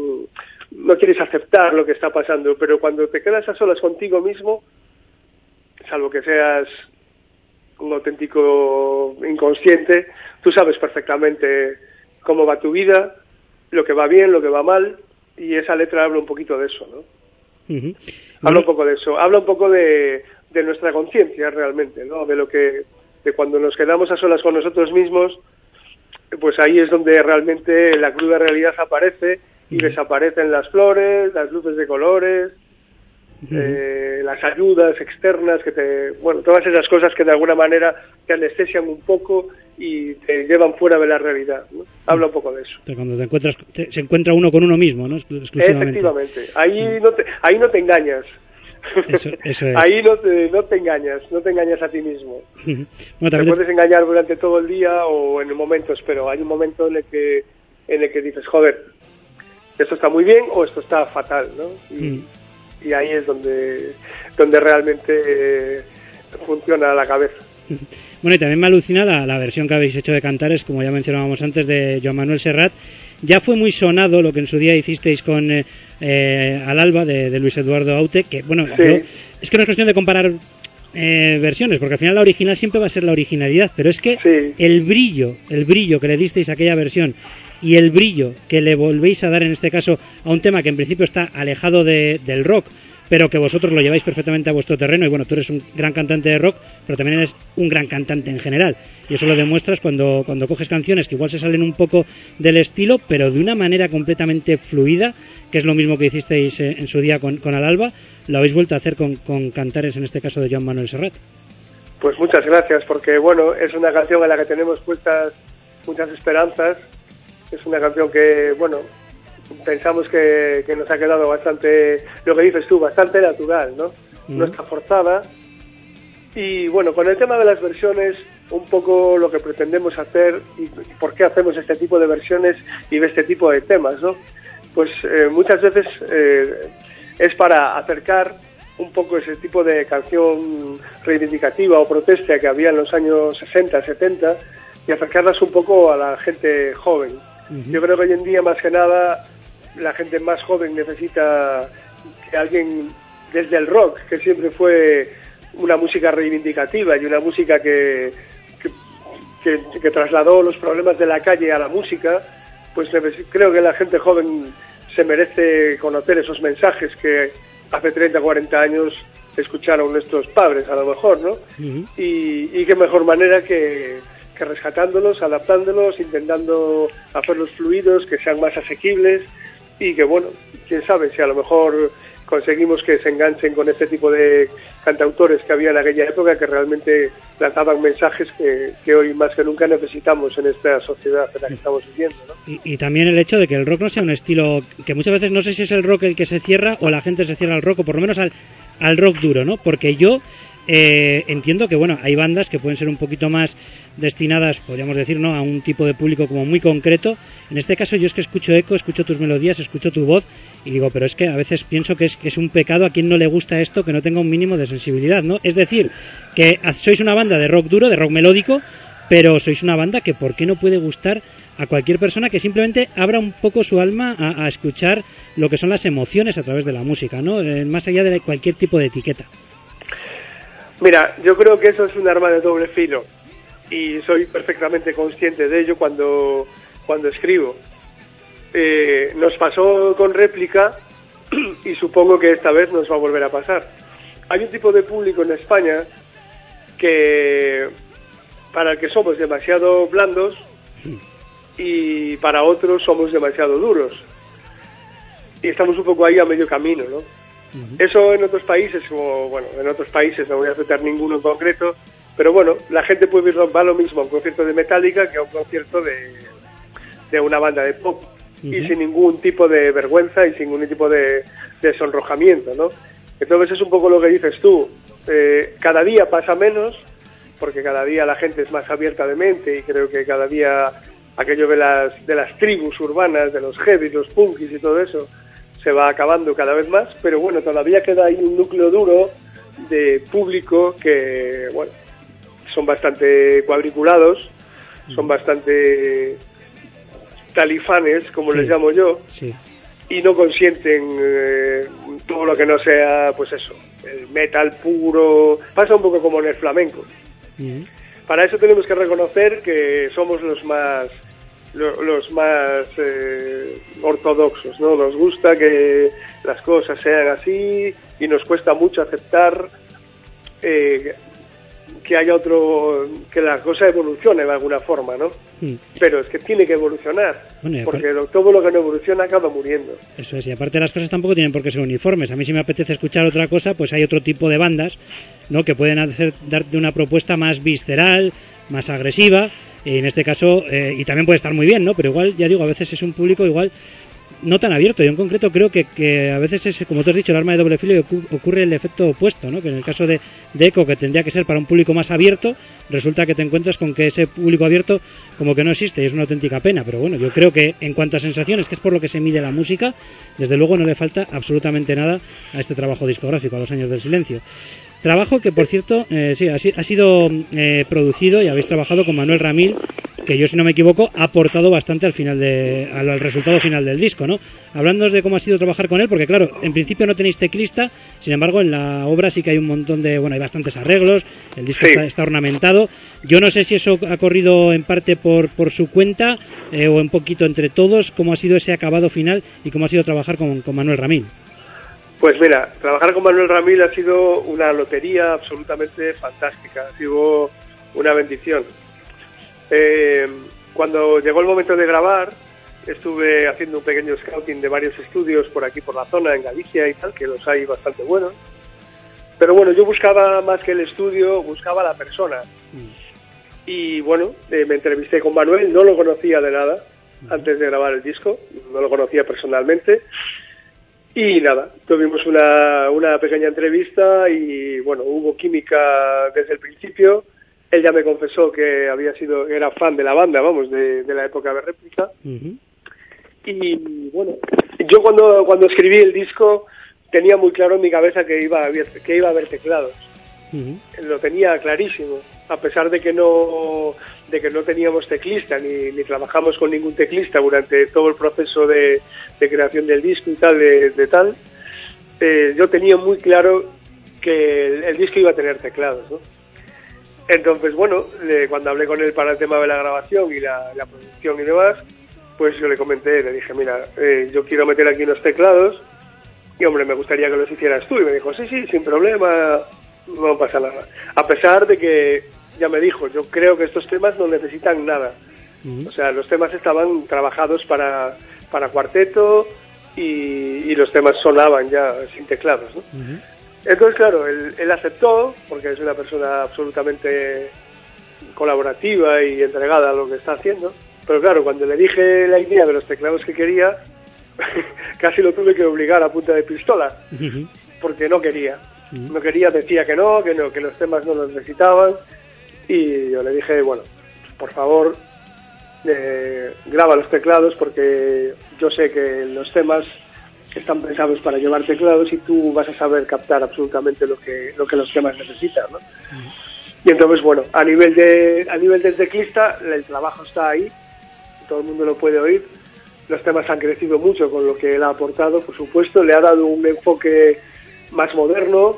Speaker 4: aceptar lo que está pasando, pero cuando te quedas a solas contigo mismo, salvo que seas un auténtico inconsciente, tú sabes perfectamente cómo va tu vida, lo que va bien, lo que va mal, y esa letra habla un poquito de eso, ¿no?
Speaker 5: Uh-huh.
Speaker 4: Habla un poco de eso, habla un poco de nuestra conciencia realmente, ¿no? De cuando nos quedamos a solas con nosotros mismos, pues ahí es donde realmente la cruda realidad aparece y desaparecen las flores, las luces de colores, las ayudas externas todas esas cosas que de alguna manera te anestesian un poco y te llevan fuera de la realidad, ¿no? Habla un poco de eso.
Speaker 5: Cuando se encuentra uno con uno mismo, ¿no? Exclusivamente.
Speaker 4: Efectivamente, ahí no te engañas.
Speaker 5: Eso es.
Speaker 4: Ahí no te engañas a ti mismo.
Speaker 5: Bueno,
Speaker 4: te puedes engañar durante todo el día o en momentos, pero hay un momento en el que dices, joder, esto está muy bien o esto está fatal, ¿no? Y ahí es donde realmente funciona la cabeza.
Speaker 5: Bueno, y también me alucina la versión que habéis hecho de Cantares, como ya mencionábamos antes, de Joan Manuel Serrat. Ya fue muy sonado lo que en su día hicisteis con Al Alba, de Luis Eduardo Aute, que, bueno,
Speaker 4: sí.
Speaker 5: Es que no es cuestión de comparar versiones, porque al final la original siempre va a ser la originalidad, pero es que
Speaker 4: sí.
Speaker 5: el brillo que le disteis a aquella versión y el brillo que le volvéis a dar en este caso a un tema que en principio está alejado del rock, pero que vosotros lo lleváis perfectamente a vuestro terreno, y bueno, tú eres un gran cantante de rock, pero también eres un gran cantante en general, y eso lo demuestras cuando coges canciones que igual se salen un poco del estilo, pero de una manera completamente fluida, que es lo mismo que hicisteis en su día con Al Alba, lo habéis vuelto a hacer con Cantares, en este caso de Joan Manuel Serrat.
Speaker 4: Pues muchas gracias, porque bueno, es una canción en la que tenemos puestas muchas esperanzas, es una canción que, bueno, pensamos que nos ha quedado bastante, lo que dices tú, bastante natural, ¿no? No está forzada. Y bueno, con el tema de las versiones, un poco lo que pretendemos hacer y por qué hacemos este tipo de versiones y de este tipo de temas, ¿no? Pues muchas veces es para acercar un poco ese tipo de canción reivindicativa o protesta que había en los años 60, 70 y acercarlas un poco a la gente joven. Yo creo que hoy en día, más que nada, la gente más joven necesita que alguien desde el rock, que siempre fue una música reivindicativa y una música que trasladó los problemas de la calle a la música, pues creo que la gente joven se merece conocer esos mensajes que hace 30, 40 años escucharon nuestros padres, a lo mejor, ¿no? Y qué mejor manera que rescatándolos, adaptándolos, intentando hacerlos fluidos, que sean más asequibles y que, bueno, quién sabe si a lo mejor conseguimos que se enganchen con este tipo de cantautores que había en aquella época, que realmente lanzaban mensajes que hoy más que nunca necesitamos en esta sociedad en la que estamos viviendo, ¿no?
Speaker 5: Y también el hecho de que el rock no sea un estilo que muchas veces no sé si es el rock el que se cierra o la gente se cierra al rock, o por lo menos al rock duro, ¿no? Porque yo entiendo que, bueno, hay bandas que pueden ser un poquito más destinadas, podríamos decir, ¿no?, a un tipo de público como muy concreto. En este caso yo es que escucho Eco, escucho tus melodías, escucho tu voz y digo, pero es que a veces pienso que es un pecado a quien no le gusta esto, que no tenga un mínimo de sensibilidad, ¿no? Es decir, que sois una banda de rock duro, de rock melódico, pero sois una banda que ¿por qué no puede gustar a cualquier persona que simplemente abra un poco su alma a escuchar lo que son las emociones a través de la música, ¿no? Más allá de cualquier tipo de etiqueta.
Speaker 4: Mira, yo creo que eso es un arma de doble filo y soy perfectamente consciente de ello cuando escribo. Nos pasó con Réplica y supongo que esta vez nos va a volver a pasar. Hay un tipo de público en España que para el que somos demasiado blandos y para otros somos demasiado duros. Y estamos un poco ahí a medio camino, ¿no? Eso en otros países, en otros países no voy a citar ninguno en concreto, pero bueno, la gente puede ir, va lo mismo a un concierto de Metallica que a un concierto de una banda de pop, y sin ningún tipo de vergüenza y sin ningún tipo de sonrojamiento, ¿no? Entonces es un poco lo que dices tú, cada día pasa menos, porque cada día la gente es más abierta de mente y creo que cada día aquello de las tribus urbanas, de los heavies, los punkis y todo eso, se va acabando cada vez más, pero bueno, todavía queda ahí un núcleo duro de público que, bueno, son bastante cuadriculados, son bastante talifanes, como les llamo yo,
Speaker 5: Sí.
Speaker 4: y no consienten todo lo que no sea, pues eso, el metal puro. Pasa un poco como en el flamenco.
Speaker 5: Ujú.
Speaker 4: Para eso tenemos que reconocer que somos los más ortodoxos, ¿no? Nos gusta que las cosas sean así y nos cuesta mucho aceptar que haya que la cosa evolucione de alguna forma, ¿no? Pero es que tiene que evolucionar,
Speaker 5: Bueno, y
Speaker 4: porque todo lo que no evoluciona acaba muriendo.
Speaker 5: Eso es, y aparte las cosas tampoco tienen por qué ser uniformes. A mí si me apetece escuchar otra cosa, pues hay otro tipo de bandas, ¿no? Que pueden darte una propuesta más visceral, más agresiva, y en este caso, y también puede estar muy bien, ¿no? Pero igual, ya digo, a veces es un público igual no tan abierto. Yo en concreto creo que a veces es, como tú has dicho, el arma de doble filo y ocurre el efecto opuesto, ¿no? Que en el caso de Echo, que tendría que ser para un público más abierto, resulta que te encuentras con que ese público abierto como que no existe y es una auténtica pena. Pero bueno, yo creo que en cuanto a sensaciones, que es por lo que se mide la música, desde luego no le falta absolutamente nada a este trabajo discográfico, a Los Años del Silencio. Trabajo que, por cierto, sí, ha sido producido y habéis trabajado con Manuel Ramil, que yo, si no me equivoco, ha aportado bastante al resultado final del disco, ¿no? Hablándonos de cómo ha sido trabajar con él, porque claro, en principio no tenéis teclista, sin embargo, en la obra sí que hay un montón de, bueno, hay bastantes arreglos, el disco
Speaker 4: Sí.
Speaker 5: está ornamentado. Yo no sé si eso ha corrido en parte por su cuenta o un poquito entre todos, cómo ha sido ese acabado final y cómo ha sido trabajar con Manuel Ramil.
Speaker 4: Pues mira, trabajar con Manuel Ramil ha sido una lotería absolutamente fantástica, ha sido una bendición. Cuando llegó el momento de grabar, estuve haciendo un pequeño scouting de varios estudios por aquí, por la zona, en Galicia y tal, que los hay bastante buenos. Pero bueno, yo buscaba más que el estudio, buscaba la persona. Y bueno, me entrevisté con Manuel, no lo conocía de nada antes de grabar el disco, no lo conocía personalmente. Y nada, tuvimos una pequeña entrevista y bueno, hubo química desde el principio. Él ya me confesó que era fan de la banda, vamos, de la época de Réplica.
Speaker 5: Uh-huh.
Speaker 4: Y bueno, yo cuando escribí el disco tenía muy claro en mi cabeza que iba a haber teclados.
Speaker 5: Uh-huh.
Speaker 4: Lo tenía clarísimo, a pesar de que no teníamos teclista ni trabajamos con ningún teclista durante todo el proceso de creación del disco y tal, yo tenía muy claro que el disco iba a tener teclados, ¿no? Entonces, bueno, cuando hablé con él para el tema de la grabación y la producción y demás, pues yo le comenté, le dije, mira, yo quiero meter aquí unos teclados y, hombre, me gustaría que los hicieras tú. Y me dijo, sí, sin problema, no pasa nada. A pesar de que, ya me dijo, yo creo que estos temas no necesitan nada.
Speaker 5: Uh-huh.
Speaker 4: O sea, los temas estaban trabajados para cuarteto y los temas sonaban ya sin teclados, ¿no?
Speaker 5: Uh-huh.
Speaker 4: Entonces, claro, él aceptó, porque es una persona absolutamente colaborativa y entregada a lo que está haciendo. Pero claro, cuando le dije la idea de los teclados que quería, casi lo tuve que obligar a punta de pistola,
Speaker 5: Uh-huh.
Speaker 4: porque no quería.
Speaker 5: Uh-huh.
Speaker 4: No quería, decía que no, que los temas no los necesitaban. Y yo le dije, bueno, por favor, graba los teclados, porque yo sé que los temas están pensados para llevar teclados y tú vas a saber captar absolutamente lo que los temas necesitan, ¿no? Uh-huh. Y entonces, bueno, a nivel del teclista, el trabajo está ahí, todo el mundo lo puede oír. Los temas han crecido mucho con lo que él ha aportado, por supuesto, le ha dado un enfoque más moderno,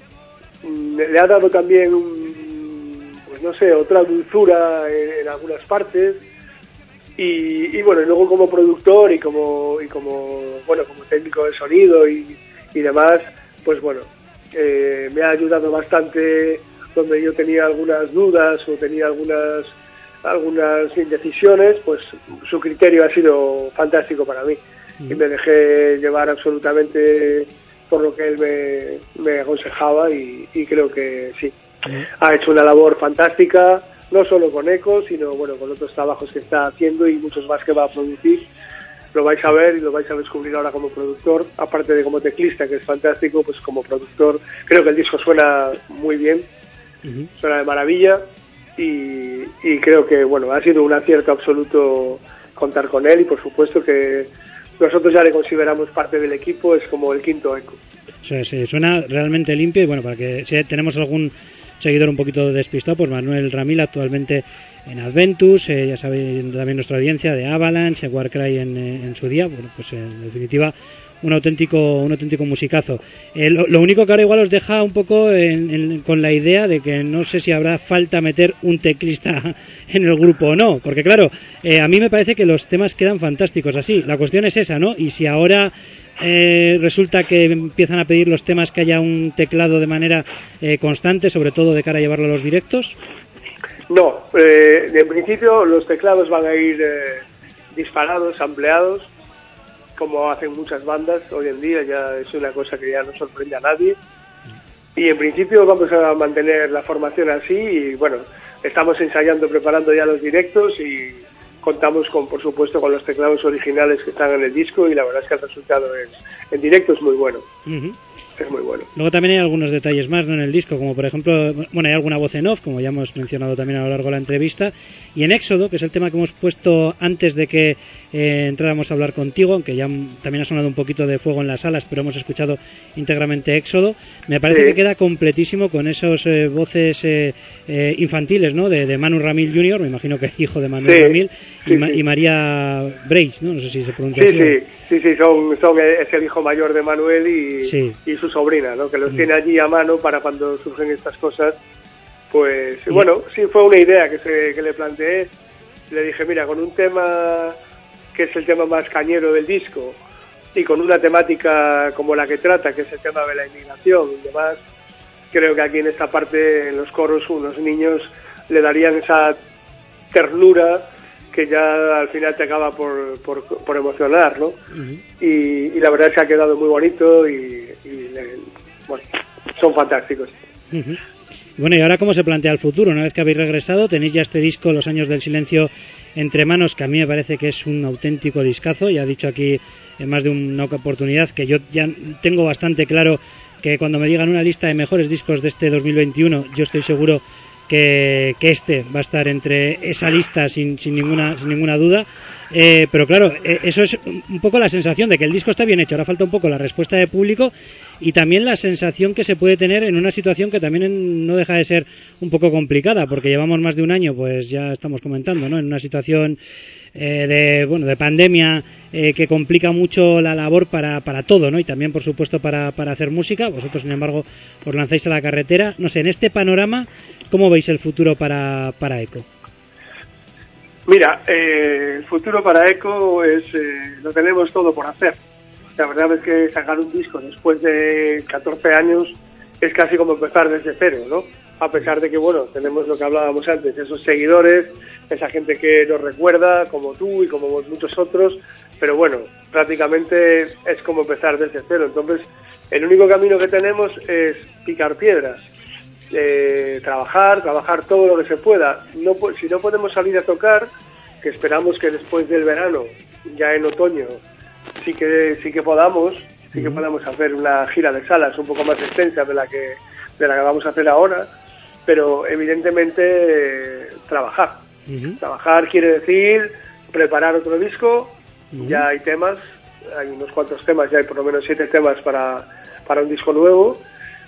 Speaker 4: le ha dado también pues no sé, otra dulzura en algunas partes. Y bueno, y luego como productor y como técnico de sonido y demás, pues bueno, me ha ayudado bastante donde yo tenía algunas dudas o tenía algunas indecisiones, pues su criterio ha sido fantástico para mí. Y me dejé llevar absolutamente por lo que él me aconsejaba y creo que sí. Ha hecho una labor fantástica, no solo con Echo, sino bueno, con otros trabajos que está haciendo y muchos más que va a producir. Lo vais a ver y lo vais a descubrir ahora como productor, aparte de como teclista, que es fantástico, pues como productor creo que el disco suena muy bien, uh-huh. Suena de maravilla y creo que bueno, ha sido un acierto absoluto contar con él y por supuesto que nosotros ya le consideramos parte del equipo, es como el quinto Echo.
Speaker 5: O sea, se suena realmente limpio y bueno, para que si tenemos algún seguidor un poquito despistado, pues Manuel Ramil actualmente en Adventus, ya saben también nuestra audiencia de Avalanche, Warcry en su día, bueno, pues en definitiva un auténtico musicazo. Lo único que ahora igual os deja un poco con la idea de que no sé si habrá falta meter un teclista en el grupo o no, porque claro, a mí me parece que los temas quedan fantásticos así. La cuestión es esa, ¿no? Y si ahora resulta que empiezan a pedir los temas que haya un teclado de manera constante, sobre todo de cara a llevarlo a los directos.
Speaker 4: No, en principio los teclados van a ir disparados, ampliados, como hacen muchas bandas hoy en día, ya es una cosa que ya no sorprende a nadie. Y en principio vamos a mantener la formación así y bueno, estamos ensayando, preparando ya los directos y contamos con, por supuesto, con los teclados originales que están en el disco y la verdad es que el resultado en directo es muy bueno.
Speaker 5: Uh-huh.
Speaker 4: Es muy bueno.
Speaker 5: Luego también hay algunos detalles más, ¿no?, en el disco, como por ejemplo, bueno, hay alguna voz en off, como ya hemos mencionado también a lo largo de la entrevista, y en Éxodo, que es el tema que hemos puesto antes de que entráramos a hablar contigo, aunque ya también ha sonado un poquito de fuego en las salas, pero hemos escuchado íntegramente Éxodo, me parece que queda completísimo con esos voces infantiles, ¿no?, de Manu Ramil Jr., me imagino que es hijo de Manuel Ramil, y María Breis, ¿no?, no sé si se pronuncia así.
Speaker 4: Sí, es el hijo mayor de Manuel y su sobrina, ¿no?, que los tiene allí a mano para cuando surgen estas cosas. Pues bueno, sí, fue una idea que le planteé. Le dije, mira, con un tema que es el tema más cañero del disco y con una temática como la que trata, que es el tema de la inmigración y demás, creo que aquí en esta parte, en los coros, unos niños le darían esa ternura que ya al final te acaba por emocionar, ¿no? Uh-huh. Y la verdad es que ha quedado muy bonito y bueno, son fantásticos.
Speaker 5: Uh-huh. Bueno, y ahora cómo se plantea el futuro, una vez que habéis regresado, tenéis ya este disco, Los Años del Silencio, entre manos, que a mí me parece que es un auténtico discazo. Ya he dicho aquí en más de una oportunidad que yo ya tengo bastante claro que cuando me digan una lista de mejores discos de este 2021, yo estoy seguro que este va a estar entre esa lista sin ninguna duda. Pero claro, eso es un poco la sensación de que el disco está bien hecho. Ahora falta un poco la respuesta de público y también la sensación que se puede tener en una situación que también no deja de ser un poco complicada, porque llevamos más de un año, pues ya estamos comentando, ¿no?, en una situación de pandemia que complica mucho la labor para todo, ¿no?, y también por supuesto para hacer música. Vosotros, sin embargo, os lanzáis a la carretera. No sé, en este panorama, ¿cómo veis el futuro para ECO?
Speaker 4: Mira, el futuro para ECO lo tenemos todo por hacer. La verdad es que sacar un disco después de 14 años es casi como empezar desde cero, ¿no? A pesar de que, bueno, tenemos lo que hablábamos antes, esos seguidores, esa gente que nos recuerda, como tú y como muchos otros, pero bueno, prácticamente es como empezar desde cero. Entonces, el único camino que tenemos es picar piedras. Trabajar todo lo que se pueda. Si no podemos salir a tocar, que esperamos que después del verano, ya en otoño, sí que podamos hacer una gira de salas un poco más extensa de la que vamos a hacer ahora, pero evidentemente trabajar. Uh-huh. Trabajar quiere decir preparar otro disco. Uh-huh. Ya hay temas, hay unos cuantos temas, ya hay por lo menos 7 temas para un disco nuevo.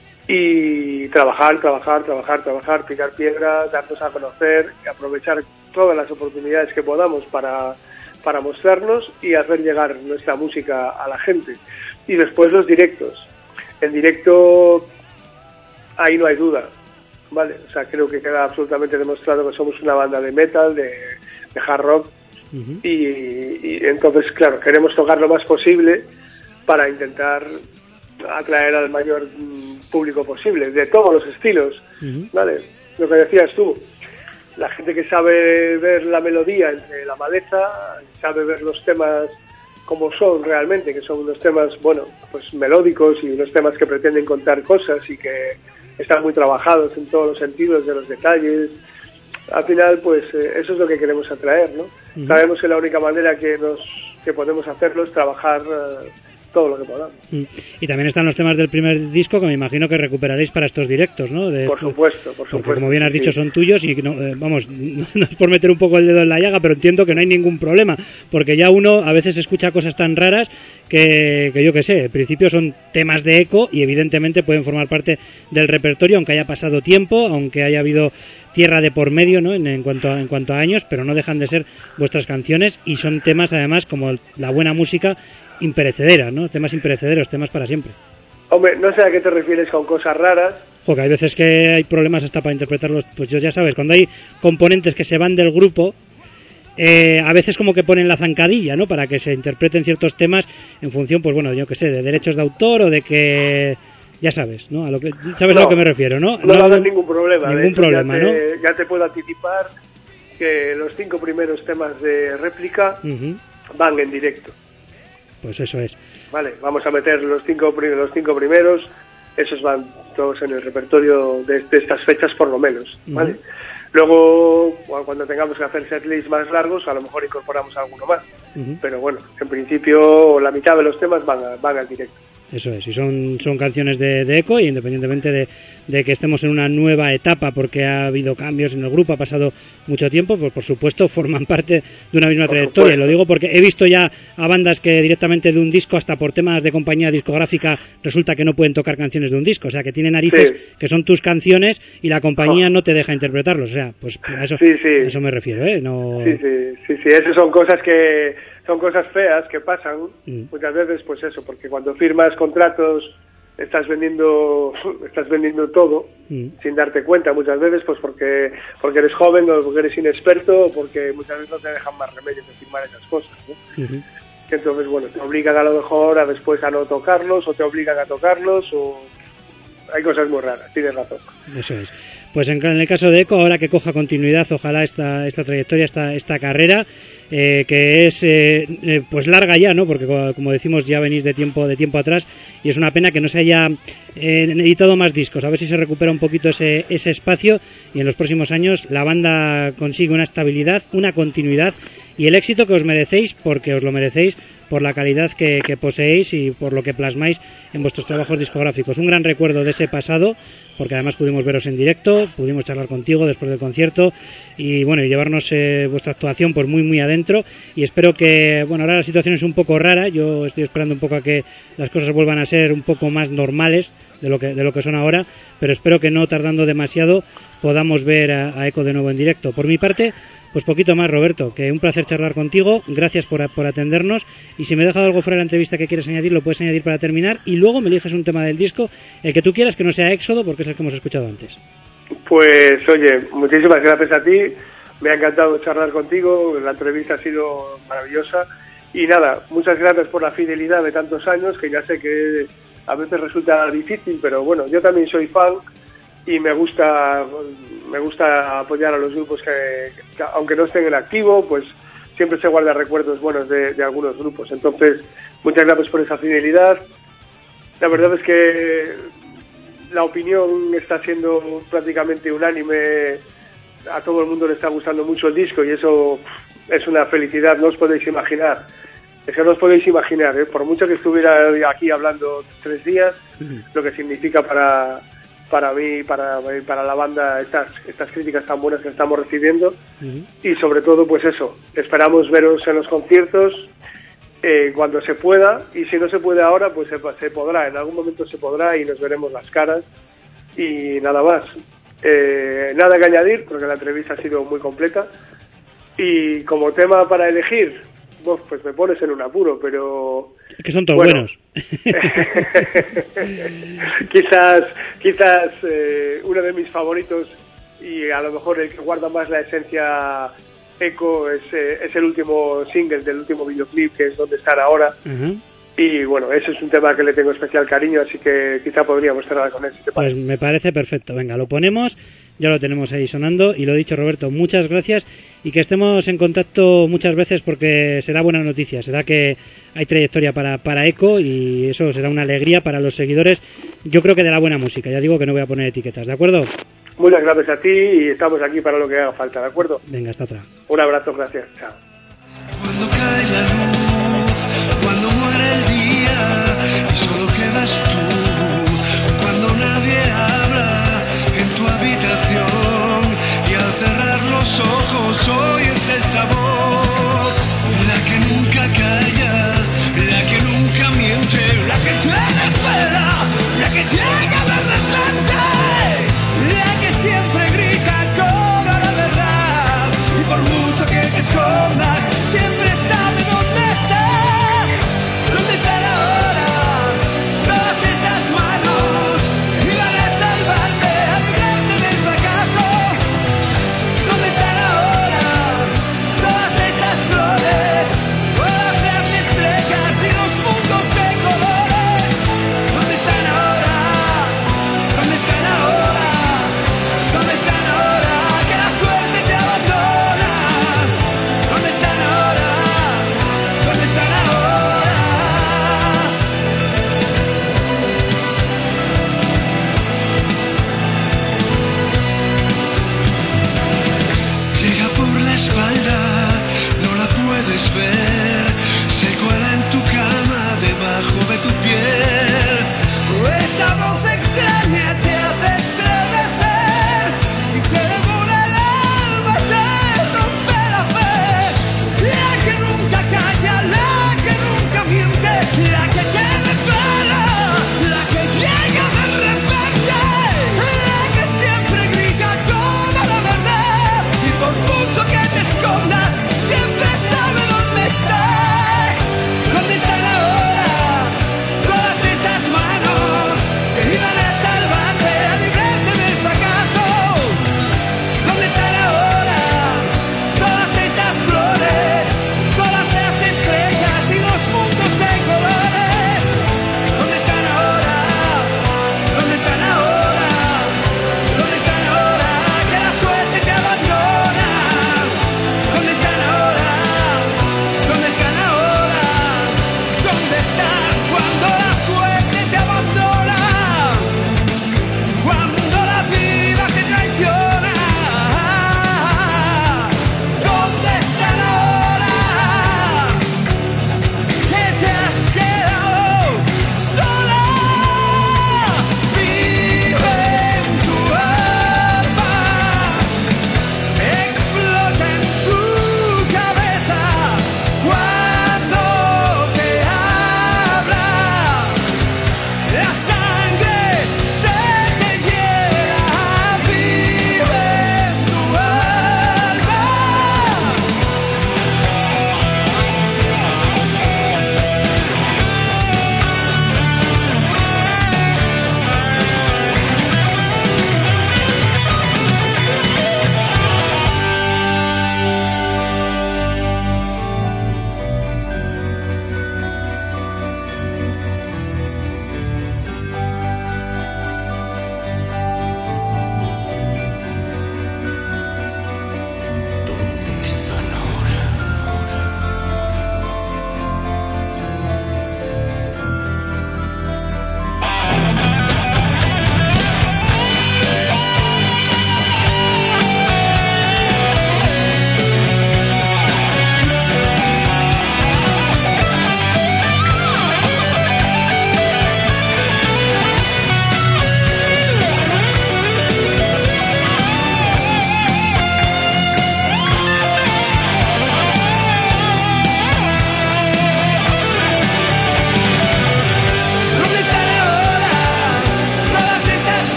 Speaker 4: Y trabajar, picar piedra, darnos a conocer, aprovechar todas las oportunidades que podamos para mostrarnos y hacer llegar nuestra música a la gente. Y después los directos. En directo, ahí no hay duda, ¿vale? O sea, creo que queda absolutamente demostrado que somos una banda de metal, de hard rock. Uh-huh. Y entonces, claro, queremos tocar lo más posible para intentar atraer al mayor público posible, de todos los estilos. Uh-huh. ¿Vale? Lo que decías tú, la gente que sabe ver la melodía entre la maleza, sabe ver los temas como son realmente, que son unos temas, bueno, pues melódicos y unos temas que pretenden contar cosas y que están muy trabajados en todos los sentidos de los detalles. Al final, pues eso es lo que queremos atraer, ¿no? Uh-huh. Sabemos que la única manera que podemos hacerlo es trabajar todo lo que podamos.
Speaker 5: Y también están los temas del primer disco que me imagino que recuperaréis para estos directos, ¿no?
Speaker 4: Por supuesto.
Speaker 5: Porque como bien has
Speaker 4: sí.
Speaker 5: dicho son tuyos y no, vamos, no es por meter un poco el dedo en la llaga, pero entiendo que no hay ningún problema, porque ya uno a veces escucha cosas tan raras que yo qué sé, en principio son temas de Eco y evidentemente pueden formar parte del repertorio, aunque haya pasado tiempo, aunque haya habido tierra de por medio, ¿no? en cuanto a años, pero no dejan de ser vuestras canciones y son temas además como la buena música imperecedera, ¿no? Temas imperecederos, temas para siempre.
Speaker 4: Hombre, no sé a qué te refieres con cosas raras.
Speaker 5: Porque hay veces que hay problemas hasta para interpretarlos, pues ya sabes, cuando hay componentes que se van del grupo, a veces como que ponen la zancadilla, ¿no? Para que se interpreten ciertos temas en función, pues bueno, yo qué sé, de derechos de autor o de que... Ya sabes, ¿no? ¿Sabes a lo que me refiero, no?
Speaker 4: No va a haber ningún problema.
Speaker 5: Ningún problema, ¿no?
Speaker 4: Ya te puedo anticipar que los 5 primeros temas de réplica van en directo.
Speaker 5: Pues eso es.
Speaker 4: Vale, vamos a meter los cinco primeros, esos van todos en el repertorio de estas fechas por lo menos, ¿vale? Luego, cuando tengamos que hacer setlists más largos, a lo mejor incorporamos alguno más. Pero bueno, en principio la mitad de los temas van al directo.
Speaker 5: Eso es, y son canciones de Eco, y independientemente de que estemos en una nueva etapa porque ha habido cambios en el grupo, ha pasado mucho tiempo, pues por supuesto forman parte de una misma trayectoria. Y lo digo porque he visto ya a bandas que directamente de un disco, hasta por temas de compañía discográfica, resulta que no pueden tocar canciones de un disco, o sea que tienen narices que son tus canciones y la compañía no te deja interpretarlos, o sea, pues a eso me refiero, ¿eh? No...
Speaker 4: Sí, esas son cosas feas que pasan muchas veces, pues eso, porque cuando firmas contratos estás vendiendo todo sin darte cuenta muchas veces, pues porque eres joven o porque eres inexperto o porque muchas veces no te dejan más remedio que firmar esas cosas, ¿no? Entonces, bueno, te obligan a lo mejor a después a no tocarlos o te obligan a tocarlos o hay cosas muy raras, tienes razón.
Speaker 5: Eso es. Pues en el caso de Eco, ahora que coja continuidad, ojalá esta trayectoria, esta carrera, que es pues larga ya, ¿no? Porque como decimos ya venís de tiempo atrás y es una pena que no se haya editado más discos. A ver si se recupera un poquito ese espacio y en los próximos años la banda consigue una estabilidad, una continuidad y el éxito que os merecéis, porque os lo merecéis por la calidad que poseéis y por lo que plasmáis en vuestros trabajos discográficos. Un gran recuerdo de ese pasado, porque además pudimos veros en directo, pudimos charlar contigo después del concierto y bueno, y llevarnos vuestra actuación pues muy adentro, y espero que, bueno, ahora la situación es un poco rara, yo estoy esperando un poco a que las cosas vuelvan a ser un poco más normales de lo que son ahora, pero espero que no tardando demasiado podamos ver a Eco de nuevo en directo. Por mi parte, pues poquito más, Roberto, que un placer charlar contigo, gracias por atendernos, y si me he dejado algo fuera de la entrevista que quieres añadir, lo puedes añadir para terminar, y luego me eliges un tema del disco, el que tú quieras, que no sea Éxodo, porque es el que hemos escuchado antes.
Speaker 4: Pues oye, muchísimas gracias a ti, me ha encantado charlar contigo, la entrevista ha sido maravillosa, y nada, muchas gracias por la fidelidad de tantos años, que ya sé que a veces resulta difícil, pero bueno, yo también soy fan, y me gusta apoyar a los grupos que aunque no estén en activo, pues siempre se guardan recuerdos buenos de algunos grupos. Entonces, muchas gracias por esa fidelidad. La verdad es que la opinión está siendo prácticamente unánime, a todo el mundo le está gustando mucho el disco y eso es una felicidad, no os podéis imaginar. Eso no os podéis imaginar, ¿eh? Por mucho que estuviera aquí hablando 3 días, lo que significa para mí, para la banda, estas críticas tan buenas que estamos recibiendo y sobre todo, pues eso, esperamos veros en los conciertos cuando se pueda, y si no se puede ahora, pues se podrá, en algún momento se podrá y nos veremos las caras y nada más. Nada que añadir, porque la entrevista ha sido muy completa y como tema para elegir, pues me pones en un apuro, pero...
Speaker 5: Que son todos buenos.
Speaker 4: quizás uno de mis favoritos y a lo mejor el que guarda más la esencia Eco es el último single del último videoclip, que es Donde Estar Ahora. Y bueno, ese es un tema que le tengo especial cariño, así que quizá podríamos cerrar con ese tema.
Speaker 5: Pues me parece perfecto, venga, lo ponemos, ya lo tenemos ahí sonando, y lo dicho, Roberto, muchas gracias, y que estemos en contacto muchas veces, porque será buena noticia, será que hay trayectoria para Eco, y eso será una alegría para los seguidores, yo creo que de la buena música, ya digo que no voy a poner etiquetas, ¿de acuerdo?
Speaker 4: Muchas gracias a ti y estamos aquí para lo que haga falta, ¿de acuerdo?
Speaker 5: Venga, hasta otra.
Speaker 4: Un abrazo, gracias, chao.
Speaker 3: Cuando cae la luz, cuando muere el día.
Speaker 6: solo quedas tú. Cuando nadie habla en tu habitación y al cerrar los ojos oyes esa voz, la que nunca calla, la que nunca miente, la que te espera, la que llega de repente, la que siempre grita toda la verdad y por mucho que te escondas siempre sabe dónde estás. ¿Dónde están ahora todas esas manos que iban a salvarte, a librarte del fracaso? ¿Dónde están ahora todas esas flores, todas las estrellas y los mundos de colores? ¿Dónde están ahora? ¿Dónde están ahora? ¿Dónde están ahora que la suerte te abandona? ¿Dónde están ahora? ¿Dónde están ahora? Llega por la espalda, no la puedes ver, se cuela en tu cama, debajo de tu piel. Esa voz extraña